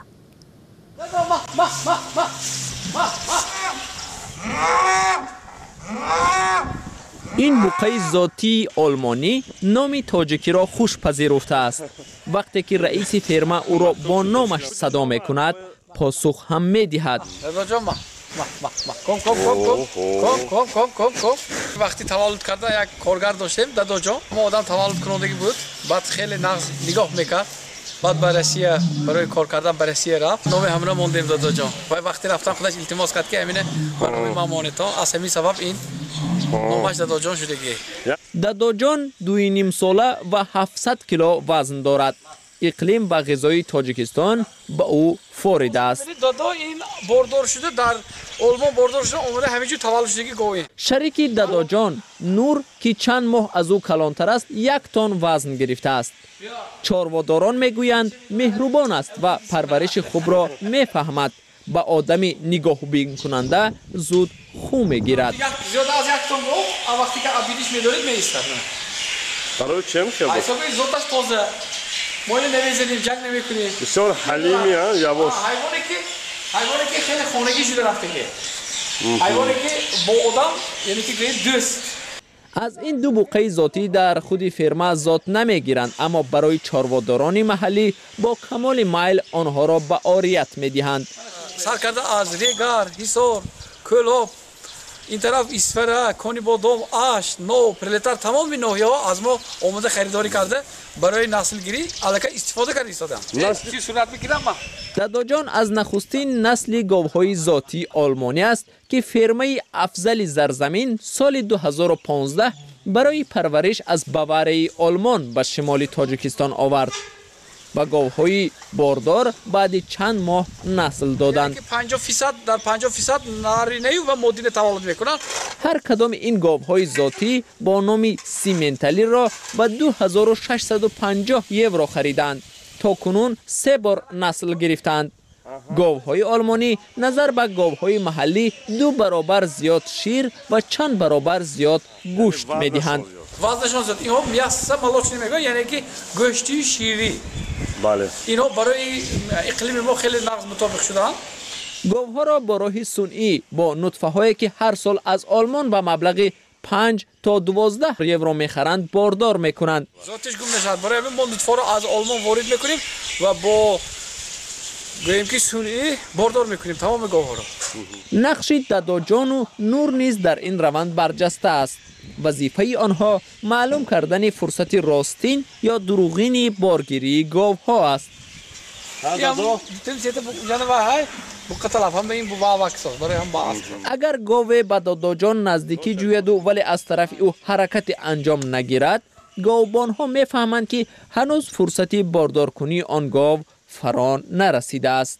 این بقای ذاتی آلمانی نام تاجیکی را خوش پذیرفته است. وقتی که رئیس فرما او را با نامش صدا می کند پاسخ هم می دهد. وقتی تولد کرده یک کارگر داشتیم در دوجا، ما آدم تولد کنندگی بود، بعد خیلی نغز نگاه میکرد، بعد بررسی برای کار کردن بررسی رفت، نام همرا موندیم در دوجا. و وقتی رفتن خودش التماس کرد که همینه برنامه مامانتا از همین سبب این نامش داداجان شدگی. داداجان دوی نیم ساله و هفتصد کیلو وزن دارد. اقلیم و غذای تاجیکستان به او وارد است. دادا این باردار شده در آلمان باردار شده اومده همینجور تولد شدگی گاوی. شریک دادا جان نور که چند ماه از او کلانتر است یک تن وزن گرفته است. چارواداران میگویند مهربان است و پرورش خوب را میفهمد. با آدمی نگاه بین کننده زود خو میگیرد. زیاد از یک تن رو وقتی که عبیدیش میدارید میایستد. برای چه میشه؟ حسابی زودش تازه. ما اینو نمیزنیم جنگ نمیکنیم. بسیار حلیمی ها یواش. حیوانی که حیوانی که خیلی خونگی شده رفته که. حیوانی که با آدم یعنی که دوست. از این دو بوقه ذاتی در خود فرما ذات نمیگیرند اما برای چارواداران محلی با کمال میل آنها را به عاریت میدهند. سرکرده از ریگار، حصار، کلوب، این طرف اسفره، کانی بادام، آش، نو، پرلتر تمام نوعی ها از ما آماده خریداری کرده برای نسل گیری علاقه استفاده کرده ایستادم. چی صورت میگیرم من؟ دادا جان از نخستین نسل گاوهای ذاتی آلمانی است که فرمه افضل زرزمین سال دو هزار و پانزده برای پرورش از باواره آلمان به شمال تاجیکستان آورد. و گاوهای باردار بعد چند ماه نسل دادند. پنجاه درصد در پنجاه درصد نارینه و مادینه تولد میکنند. هر کدام این گاوهای ذاتی با نام سیمنتالی را به دو هزار و ششصد و پنجاه یورو خریدند. تا کنون سه بار نسل گرفتند. گاوهای آلمانی نظر به گاوهای محلی دو برابر زیاد شیر و چند برابر زیاد گوشت میدهند. وزنشون زیاد. اینها میاسه ملاچ نمیگن یعنی که گوشتی شیری. بله. اینها برای اقلیم ما خیلی نقض مطابق شدن. گاوها را با راه صنعی با نطفه هایی که هر سال از آلمان به مبلغ پنج تا دوازده یورو میخرند باردار میکنند. ذاتش گم نشد. برای همین ما نطفه را از آلمان وارد میکنیم و با گویم که صنعی باردار میکنیم تمام گاوها را. نقش دادا جان و نور نیز در این روند برجسته است. وظیفه آنها معلوم کردن فرصت راستین یا دروغین بارگیری گاوها است. اگر گاو به دادا جان نزدیکی جوید و ولی از طرف او حرکت انجام نگیرد، گاوبان ها میفهمند که هنوز فرصت باردار کنی آن گاو فرا نرسیده است.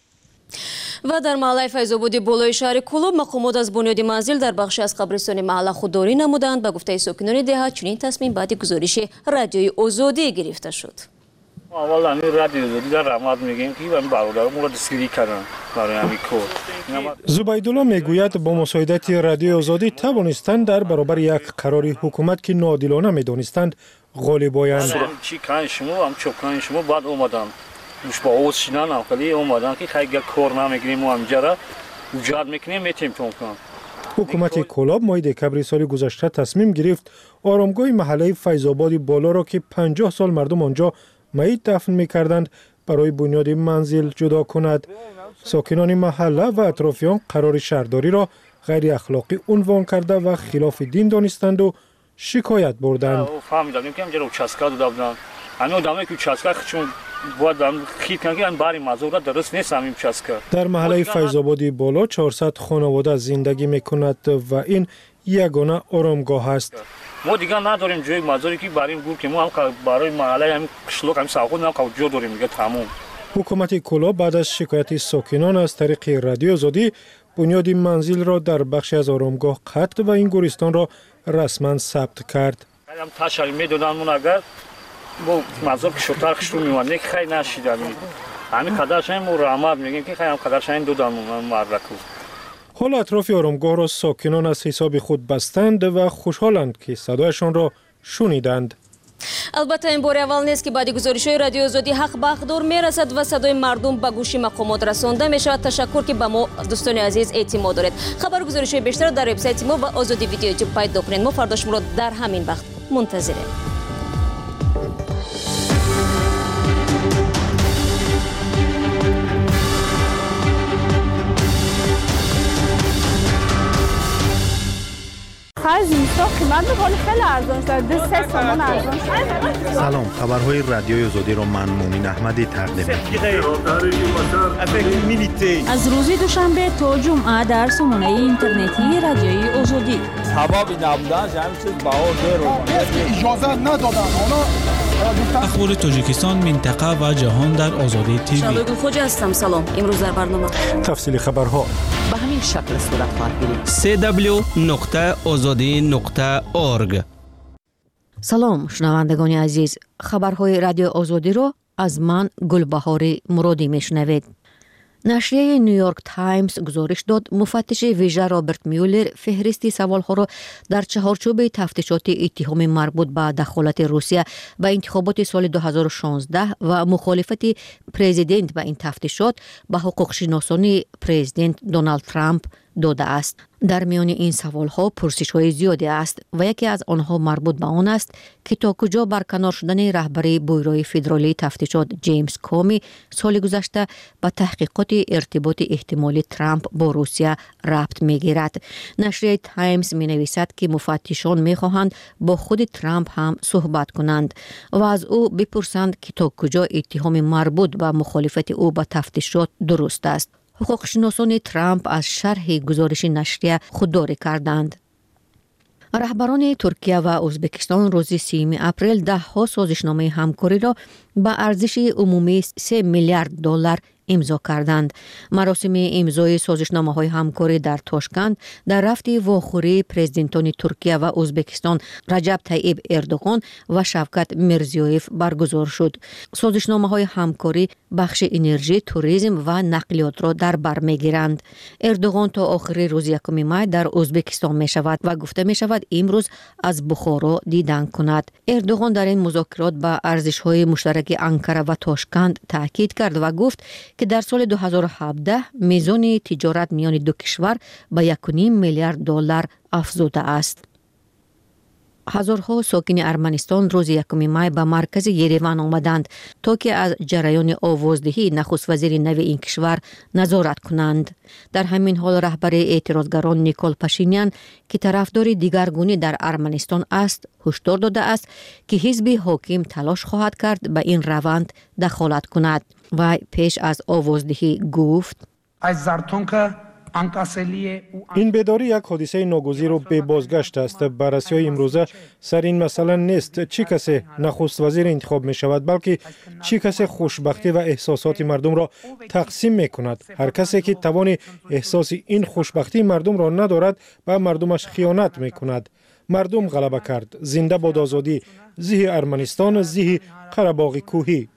و در محله فیض‌آباد بالای شهر کلوب مقامات از بنیاد منزل در بخشی از قبرستان محله خودداری نمودند. به گفته ساکنان دهات چنین تصمیم بعد گزارش رادیوی آزادی گرفته شد. اول همین رادیوی آزادی در رحمت میگیم که من برادرم را دستگیری کردن برای همین کار. زبیدالله میگوید با مساعدت رادیوی آزادی توانستند در برابر یک قرار حکومت که ناعادلانه میدانستند غالب آیند. چی کن شما هم چوکان شما بعد اومدم. مش با اوز شینان هم خیلی اومدن که خیلی کار نمیگیریم و همینجا را ایجاد میکنیم میتیم تون کنم. حکومت کلاب ماه دکبر سال گذشته تصمیم گرفت آرامگاه محله فیض‌آباد بالا را که پنجاه سال مردم آنجا میت دفن میکردند برای بنیاد منزل جدا کند. ساکنان محله و اطرافیان قرار شهرداری را غیر اخلاقی عنوان کرده و خلاف دین دانستند و شکایت بردند. فهمیدم که اینجا چسکا دادن. همین آدمایی که چسکا چون باید خیلی کنگی باری مزور درست نیست همین چسکا. در محله فیض‌آباد بالا چهارصد خانواده زندگی میکند و این یگانه آرامگاه است. ما دیگه نداریم جای مزاری که برای گور که ما هم برای محله همین قشلوق همین ساخون هم جا داریم دیگه تمام. حکومت کلاب بعد از شکایت ساکنان از طریق رادیو آزادی بنیاد منزل را در بخشی از آرامگاه قطع و این گورستان را رسما ثبت کرد. هم تشریح میدادن من اگر با مزار که شوتر خشتو میمونه که خیلی نشیدم. همین قدرش هم رحمت میگیم که خیلی هم قدرش هم دادن مرکو. حال اطراف آرامگاه را ساکنان از حساب خود بستند و خوشحالند که صدایشان را شنیدند. البته این بار اول نیست که بعد گزارش‌های رادیو آزادی حق به حقدار میرسد و صدای مردم به گوش مقامات رسانده می شود. تشکر که به ما دوستان عزیز اعتماد دارید. خبر گزارش‌های بیشتر در وبسایت ما و آزادی ویدیو یوتیوب پیدا کنید. ما فردا شما را در همین وقت منتظریم. خرج اینستا قیمت می‌کنه خیلی ارزان شده. سه تومان ارزان شده. سلام، خبرهای رادیوی آزادی را من مونین احمدی تقدیم می‌کنم. از روز دوشنبه تا جمعه در سامانه اینترنتی رادیوی آزادی. حبابی نبودن همین چیز بهار رو اجازه ندادن. اونا اخبار تاجیکستان، منطقه و جهان در آزادی تیوی. شادو خوج هستم. سلام. امروز در برنامه تفصیل خبرها به همین شکل صورت خواهد گرفت. سی دبلیو نقطه آزادی نقطه اورگ. سلام شنوندگان عزیز، خبرهای رادیو آزادی رو از من گلبهار مرادی میشنوید. نشریه نیویورک تایمز گزارش داد مفتش ویژه رابرت میولر فهرستی سوالها را در چهارچوب تفتیشات اتهام مربوط به دخالت روسیه به انتخابات سال دو هزار و شانزده و مخالفت پرزیدنت به این تفتیشات به حقوق شناسان پرزیدنت دونالد ترامپ داده است. در میان این سوالها پرسش‌های زیادی است و یکی از آنها مربوط به آن است که تا کجا برکنار شدن رهبر بیوروی فدرالی تفتیشات جیمز کومی سال گذشته به تحقیقات ارتباط احتمالی ترامپ با روسیه ربط می‌گیرد. نشریه تایمز می‌نویسد که مفتشان می‌خواهند با خود ترامپ هم صحبت کنند و از او بپرسند که تا کجا اتهام مربوط به مخالفت او با تفتیشات درست است. حقوق شناسان ترامپ از شرح گزارش نشریه خودداری کردند. رهبران ترکیه و ازبکستان روز سوم اپریل ده ها سازشنامه همکاری را به ارزش عمومی سه میلیارد دلار امضا کردند. مراسم امضای سازشنامه های همکاری در تاشکند در رفت واخوری پرزیدنتان ترکیه و ازبکستان رجب طیب اردوغان و شوکت میرزیویف برگزار شد. سازشنامه های همکاری بخش انرژی، توریسم و نقلیات را در بر میگیرند. اردوغان تا آخر روز یکم مای در ازبکستان می شود و گفته می شود امروز از بخارا دیدن کند. اردوغان در این مذاکرات به ارزش های مشترک انکره و تاشکند تاکید کرد و گفت که در سال دو هزار و هفده میزان تجارت میان دو کشور به یک و نیم میلیارد دلار افزوده است. هزارها ساکن ارمنستان روز یکم مای به مرکز یریوان آمدند تا که از جریان آوازدهی نخست وزیر نو این کشور نظارت کنند. در همین حال رهبر اعتراضگران نیکول پاشینیان که طرفدار دیگرگونی در ارمنستان است هشدار داده است که حزب حاکم تلاش خواهد کرد به این روند دخالت کند. و پیش از آوازدهی گفت این بیداری یک حادثه ناگزیر و بی بازگشت است. بررسی های امروزه سر این مسئله نیست چی کسی نخست وزیر انتخاب می شود، بلکه چی کسی خوشبختی و احساسات مردم را تقسیم می کند. هر کسی که توان احساس این خوشبختی مردم را ندارد به مردمش خیانت می کند. مردم غلبه کرد. زنده باد آزادی، زیه ارمنستان، زیه قره‌باغ کوهی.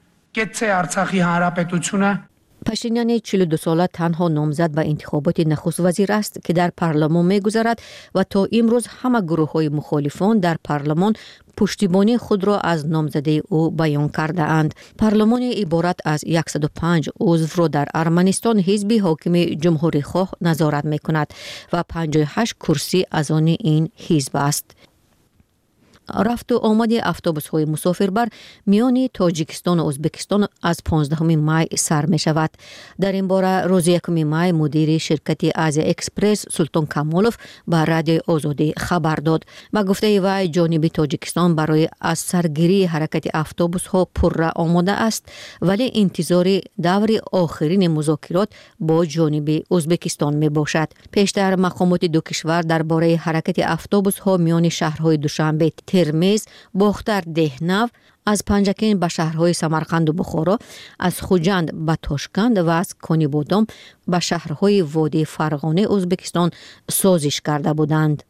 پاشینیان چهل و دو ساله تنها نامزد به انتخابات نخست وزیر است که در پارلمان می‌گذرد و تا امروز همه گروه‌های مخالفان در پارلمان پشتیبانی خود را از نامزدی او بیان کرده اند. پارلمان عبارت از صد و پنج عضو را در ارمنستان حزب حاکم جمهوری خواه نظارت می‌کند و پنجاه و هشت کرسی از آن این حزب است. رفت و آمد اتوبوس های مسافربر میان تاجیکستان و ازبکستان از پانزدهم مای سر می شود. در این باره روز یکم مای مدیر شرکت آزیا اکسپرس سلطان کمالوف به رادیو آزادی خبر داد و گفته وی جانب تاجیکستان برای از سرگیری حرکت اتوبوس ها پر آماده است، ولی انتظار دور آخرین مذاکرات با جانب ازبکستان می باشد. پیشتر مقامات دو کشور درباره حرکت اتوبوس ها میان شهرهای دوشنبه، ترمز، باختر، دهنو، از پنجکین به شهرهای سمرقند و بخارا، از خوجند به تاشکند و از کانیبودام به شهرهای وادی فرغانه ازبکستان سازش کرده بودند.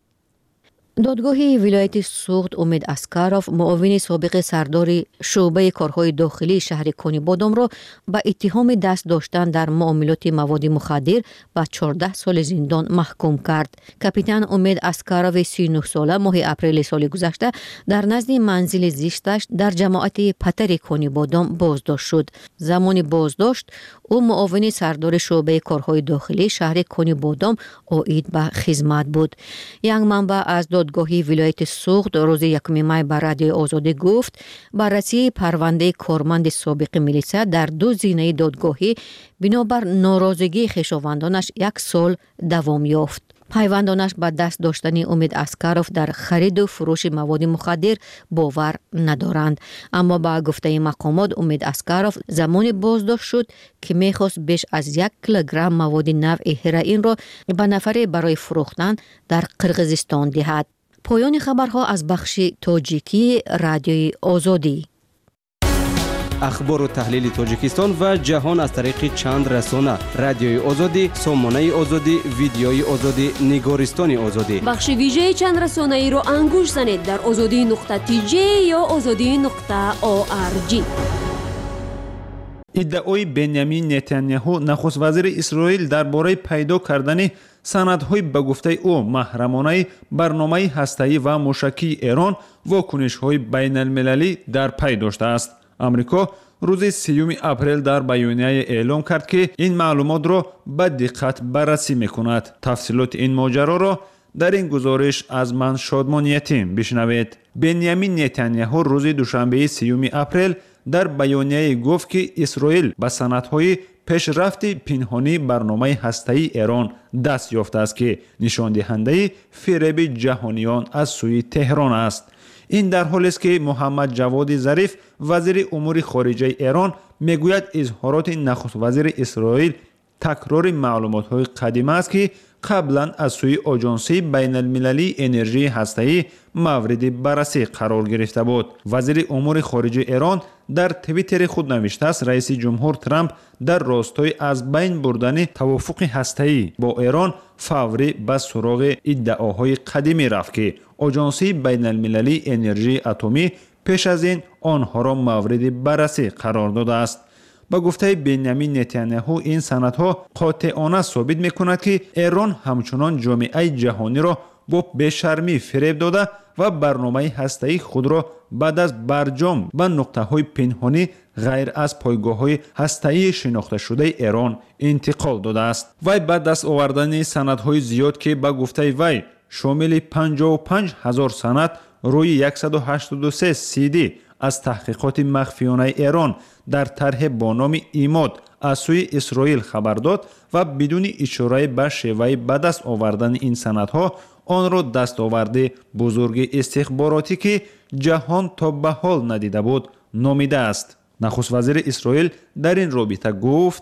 دادگاه ولایت سوخت امید اسکاروف معاون سابق سردار شعبه کارهای داخلی شهر کانیبودام را به اتهام دست داشتن در معاملات مواد مخدر به چهارده سال زندان محکوم کرد. کاپیتان امید اسکاروف سی و نه ساله ماه اپریل سال گذشته در نزد منزل زیستش در جماعت پتر کانیبودام بازداشت شد. زمان بازداشت او معاون سردار شعبه کارهای داخلی شهر کانیبودام عاید به خدمت بود. یک منبع از دادگاهی ولایت سوخت روز یکم مای به رادیو آزادی گفت بررسی پرونده کارمند سابق میلیسا در دو زینه دادگاهی بنابر ناراضگی خویشاوندانش یک سال دوام یافت. پیوندانش به دست داشتن امید اسکاروف در خرید و فروش مواد مخدر باور ندارند، اما با گفته مقامات امید اسکاروف زمان بازداشت شد که میخواست بیش از یک کیلوگرم مواد نوع هروئین را به نفر برای فروختن در قرقیزستان دهد. پایان خبرها از بخش تاجیکی رادیوی آزادی. اخبار و تحلیل تاجیکستان و جهان از طریق چند رسانه: رادیوی آزادی، سامانه آزادی، ویدیوی آزادی، نگارستان آزادی. بخش ویژه چند رسانه ای رو انگوش زنید در آزادی نقطه تی جی یا آزادی نقطه او آر جی. ادعای بنیامین نتانیاهو نخست وزیر اسرائیل درباره پیدا کردن سندهای به گفته او محرمانه برنامه هسته‌ای و موشکی ایران واکنش‌های بین المللی در پی داشته است. امریکا روز سیوم اپریل در بیانیه اعلام کرد که این معلومات را به دقت بررسی می‌کند. تفصیلات این ماجرا را در این گزارش از من شادمان یتیم بشنوید. بنیامین نتانیاهو روز دوشنبه سیوم اپریل در بیانیه گفت که اسرائیل به سندهای پیشرفت پنهانی برنامه هسته‌ای ایران دست یافته است که نشان دهنده فریب جهانیان از سوی تهران است. این در حالی است که محمد جواد ظریف وزیر امور خارجه ایران میگوید اظهارات نخست وزیر اسرائیل تکرار معلومات‌های قدیمی است که قبلا از سوی آژانسی بین المللی انرژی هسته‌ای مورد بررسی قرار گرفته بود. وزیر امور خارجه ایران در توییتر خود نوشته است رئیس جمهور ترامپ در راستای از بین بردن توافق هسته‌ای با ایران فوری به سراغ ادعاهای قدیمی رفت که آژانسی بین المللی انرژی اتمی پیش از این آنها را مورد بررسی قرار داده است. با گفته بنیامین نتانیاهو این سندها قاطعانه ثابت می‌کند که ایران همچنان جامعه جهانی را با بی‌شرمی فریب داده و برنامه هسته‌ای خود را بعد از برجام به نقطه‌های پنهانی غیر از پایگاه‌های هسته‌ای شناخته شده ایران انتقال داده است. وی بعد دست آوردن سندهای زیاد که با گفته وی شامل پنجاه و پنج هزار سند روی صد و هشتاد و سه سی دی از تحقیقات مخفیانه ایران در طرح با نام ایماد از سوی اسرائیل خبر داد و بدون اشاره به شیوه به دست آوردن این سندها آن را دستاورد بزرگ استخباراتی که جهان تا به حال ندیده بود نامیده است. نخست وزیر اسرائیل در این رابطه گفت: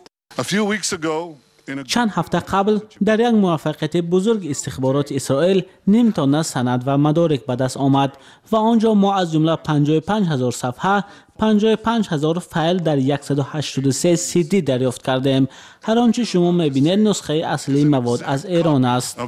چند هفته قبل در یک موفقیت بزرگ استخبارات اسرائیل نیم تانه سند و مدارک به دست آمد و آنجا ما از جمله پنجاه و پنج هزار صفحه، پنجاه و پنج هزار فایل در صد و هشتاد و سه سی دی دریافت کردیم. هر آنچه شما می‌بینید نسخه اصلی مواد از ایران است.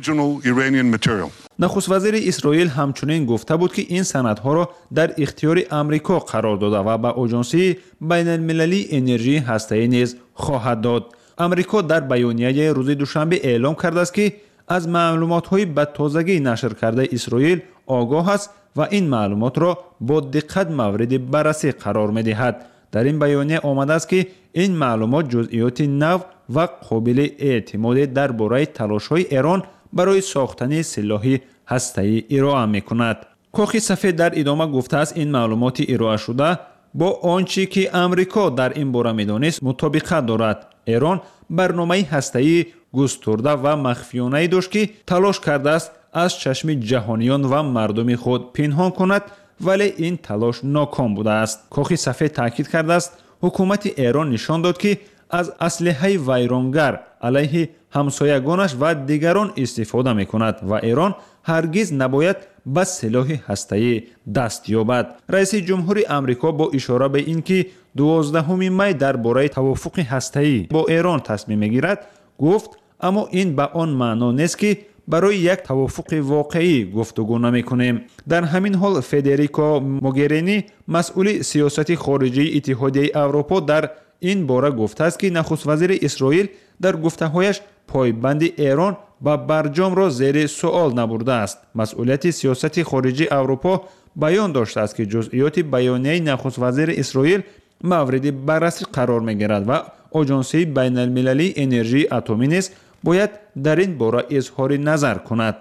نخست وزیر اسرائیل همچنین گفته بود که این سندها را در اختیار امریکا قرار داده و به آژانسی بین المللی انرژی هسته‌ای نیز خواهد داد. امریکا در بیانیه روز دوشنبه اعلام کرده است که از معلومات‌های به تازگی نشر کرده اسرائیل آگاه است و این معلومات را با دقت مورد بررسی قرار می‌دهد. در این بیانیه آمده است که این معلومات جزئیات نو و قابل اعتماد درباره تلاش‌های ایران برای ساختن سلاح هسته‌ای ارائه می‌کند. کاخ سفید در ادامه گفته است این معلومات ارائه شده با آنچه که امریکا در این باره می‌دانست مطابقت دارد. ایران برنامه هسته‌ای گسترده و مخفیانه داشت که تلاش کرده است از چشم جهانیان و مردم خود پنهان کند، ولی این تلاش ناکام بوده است. کاخ سفید تاکید کرده است حکومت ایران نشان داد که از اسلحه ویرانگر علیه همسایگانش و دیگران استفاده می‌کند و ایران هرگز نباید به سلاح هسته‌ای دست یابد. رئیس جمهور امریکا با اشاره به اینکه دوازدهم می درباره توافق هسته‌ای با ایران تصمیم می‌گیرد گفت اما این به آن معنا نیست که برای یک توافق واقعی گفتگو نمی‌کنیم. در همین حال فدریکا موگرینی مسئول سیاست خارجی اتحادیه اروپا در این باره گفته است که نخست وزیر اسرائیل در گفته‌هایش پایبند ایران با برجام را زیر سوال نبرده است. مسئولیت سیاست خارجی اروپا بیان داشته است که جزئیات بیانیه نخست وزیر اسرائیل مورد بررسی قرار می‌گیرد و آژانسی بین المللی انرژی اتمی نیز باید در این باره اظهار نظر کند.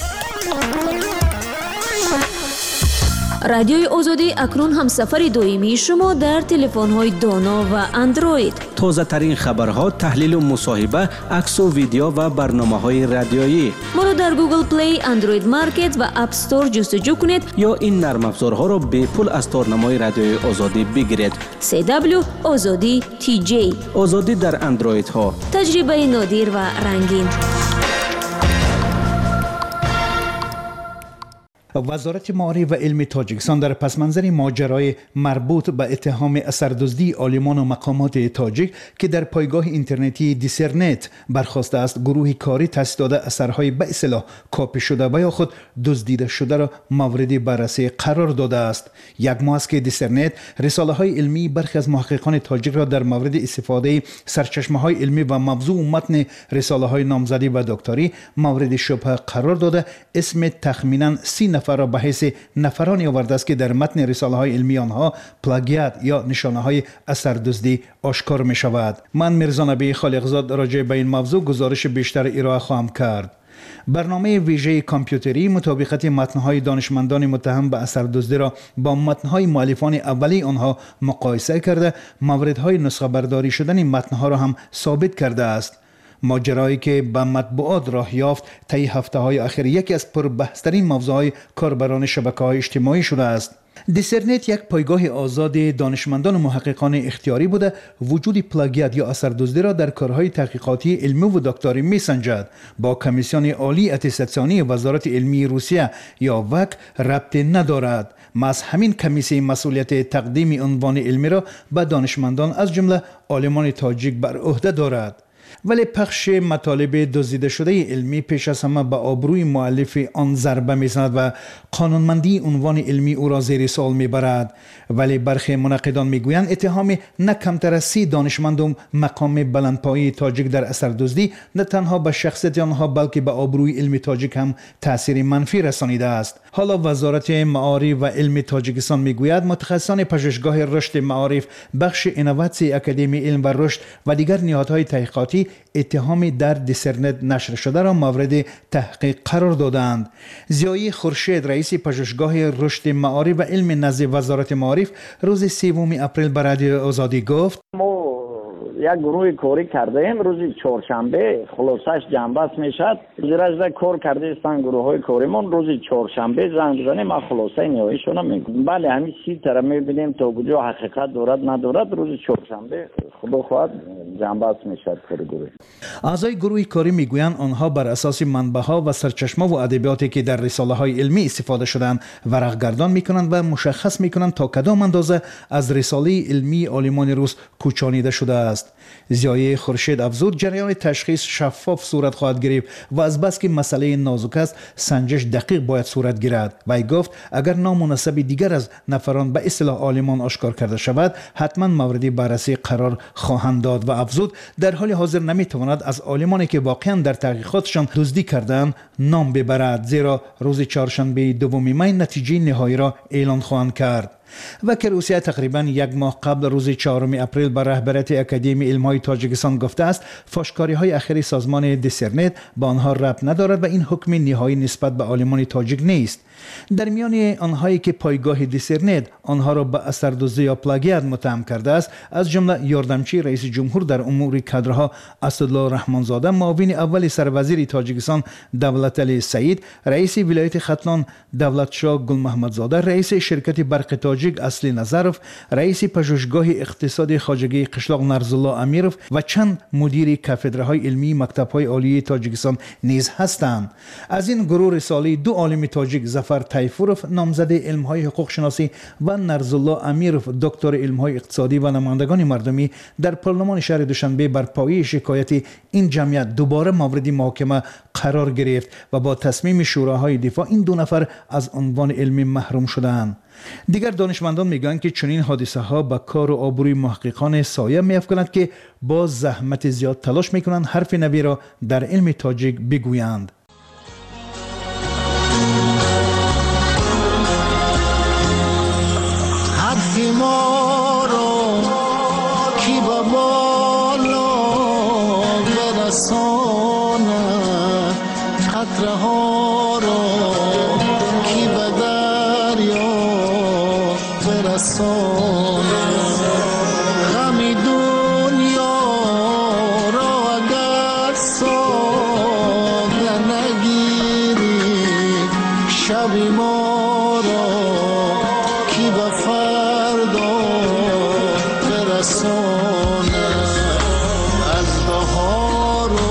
رادیوی آزادی اکنون همسفر دائمی شما در تلفن‌های دانا و اندروید. تازه ترین خبرها، تحلیل و مصاحبه، عکس و ویدیو و برنامه‌های رادیویی. ما را در گوگل پلی، اندروید مارکت و اپ استور جستجو کنید یا این نرم افزارها را به پول از تارنمای رادیوی آزادی بگیرید. سی دبلیو آزادی تی جی. آزادی در اندروید ها. تجربه نادر و رنگین. وزارت معارف و علم تاجیکستان در پسمنظر ماجرای مربوط به اتهام اثردزدی عالمان و مقامات تاجیک که در پایگاه اینترنتی دیسرنت برخواسته است، گروه کاری تصدیق داده اثرهای به اصطلاح کاپی شده و یا خود دزدیده شده را مورد بررسی قرار داده است. یک ماه است که دیسرنت رساله های علمی برخی از محققان تاجیک را در مورد استفاده سرچشمه های علمی و موضوع و متن رساله های نامزدی و دکتری مورد شبهه قرار داده اسم تخمینا سی نفر را به حیث نفرانی آورده است که در متن رساله های علمی آنها پلاگیات یا نشانه های اثردزدی آشکار می شود. من میرزا نبی خالقزاد راجع به این موضوع گزارش بیشتر ارائه خواهم کرد. برنامه ویژه کامپیوتری مطابقت متن‌های دانشمندان متهم به اثردزدی را با متن‌های مؤلفان اولی آنها مقایسه کرده موردهای نسخه برداری شدن متن‌ها را هم ثابت کرده است. ماجرایی که به مطبوعات راه یافت طی هفته‌های اخیر یکی از پربحث‌ترین موضوعهای کاربران شبکه‌های اجتماعی شده است. دیسرنت یک پایگاه آزاد دانشمندان و محققان اختیاری بوده وجود پلاگیات یا اثردزدی را در کارهای تحقیقاتی علمی و دکتری میسنجد. با کمیسیون عالی اتستانی وزارت علمی روسیه یا وک ربط ندارد. از همین کمیسیون مسئولیت تقدیم عنوان علمی را به دانشمندان از جمله عالمان تاجیک بر عهده دارد. ولی پخش مطالب دزدیده شده علمی پیش از همه به آبروی مؤلف آن ضربه میزند و قانونمندی عنوان علمی او را زیر سوال میبرد. ولی برخی منقدان میگویند اتهام نه کمتر از سی دانشمند و مقام بلندپایه تاجیک در اثردزدی نه تنها به شخصیت آنها بلکه به آبروی علم تاجیک هم تاثیر منفی رسانیده است. حالا وزارت معارف و علم تاجیکستان میگوید متخصصان پژوهشگاه رشد معارف، بخش اینواتسی اکادمی علم و رشد و دیگر نهادهای تحقیقاتی اتهام در دیسرنت نشر شده را مورد تحقیق قرار دادند. ضیای خورشید رئیس پژوهشگاه رشد معارف و علم نزد وزارت معارف روز سوم اپریل به رادیو آزادی گفت ما یک گروه کاری کرده ایم روز چهارشنبه خلاصش جنبست میشد زیرش کار کرده استان گروه های کاریمون روز چهارشنبه زنگ بزنیم ما خلاصه نهاییشون میگیم. بله همین سی طرف میبینیم تا کجا حقیقت دارد ندارد روز چهارشنبه خدا خواهد جنبست میشد کار گروه. اعضای گروه کاری میگویند آنها بر اساس منبع ها و سرچشمه و ادبیاتی که در رساله های علمی استفاده شدند ورق گردان میکنند و مشخص میکنند تا کدام اندازه از رساله علمی عالمان روس کوچانیده شده است. ضیای خورشید افزود جریان تشخیص شفاف صورت خواهد گرفت و از بس که مسئله نازک است سنجش دقیق باید صورت گیرد. و گفت اگر نامناسب دیگر از نفران به اصطلاح عالمان آشکار کرده شود حتما مورد بررسی قرار خواهند داد. و افزود در حال حاضر نمیتواند از عالمانی که واقعا در تحقیقاتشان دزدی کردند نام ببرد، زیرا روز چهارشنبه دوم می نتیجه نهایی را اعلان خواهند کرد. وکیل روسیه تقریبا یک ماه قبل روز چهارم اپریل به رهبریت اکادمی علم‌های تاجیکستان گفته است فاشکاری‌های اخیر سازمان دیسرنت با آنها ربط ندارد و این حکم نهایی نسبت به عالمان تاجیک نیست. در میان آنهایی که پایگاه دیسرنت آنها را به اثردزدی یا پلاگیات متهم کرده است از جمله یاردمچی رئیس جمهور در امور کادرها اسدالله رحمانزاده، معاون اول سروزیر تاجیکستان دولتعلی سعید، رئیس ولایت ختلان دولتشاه گل محمدزاده، رئیس شرکت برق تاجیک اصلی نظرف، رئیس پژوهشگاه اقتصاد خواجگی قشلاق نرزالله امیرف و چند مدیر کاتدرهای علمی مکتب‌های عالی تاجیکستان نیز هستند. از این گروه رساله دو عالم تاجیک ظفر تیفورف نامزد علم‌های حقوق شناسی و نرزالله امیرف دکتر علم‌های اقتصادی و نمایندگان مردمی در پارلمان شهر دوشنبه بر پایه شکایت این جمعیت دوباره مورد محاکمه قرار گرفت و با تصمیم شوراهای دفاع این دو نفر از عنوان علمی محروم شدند. دیگر دانشمندان میگویند که چنین حادثه ها به کار و آبروی محققان سایه می‌افکند که با زحمت زیاد تلاش میکنند حرف نوی را در علم تاجیک بگویند. حرف ما را کی به بالا برساند قطره ها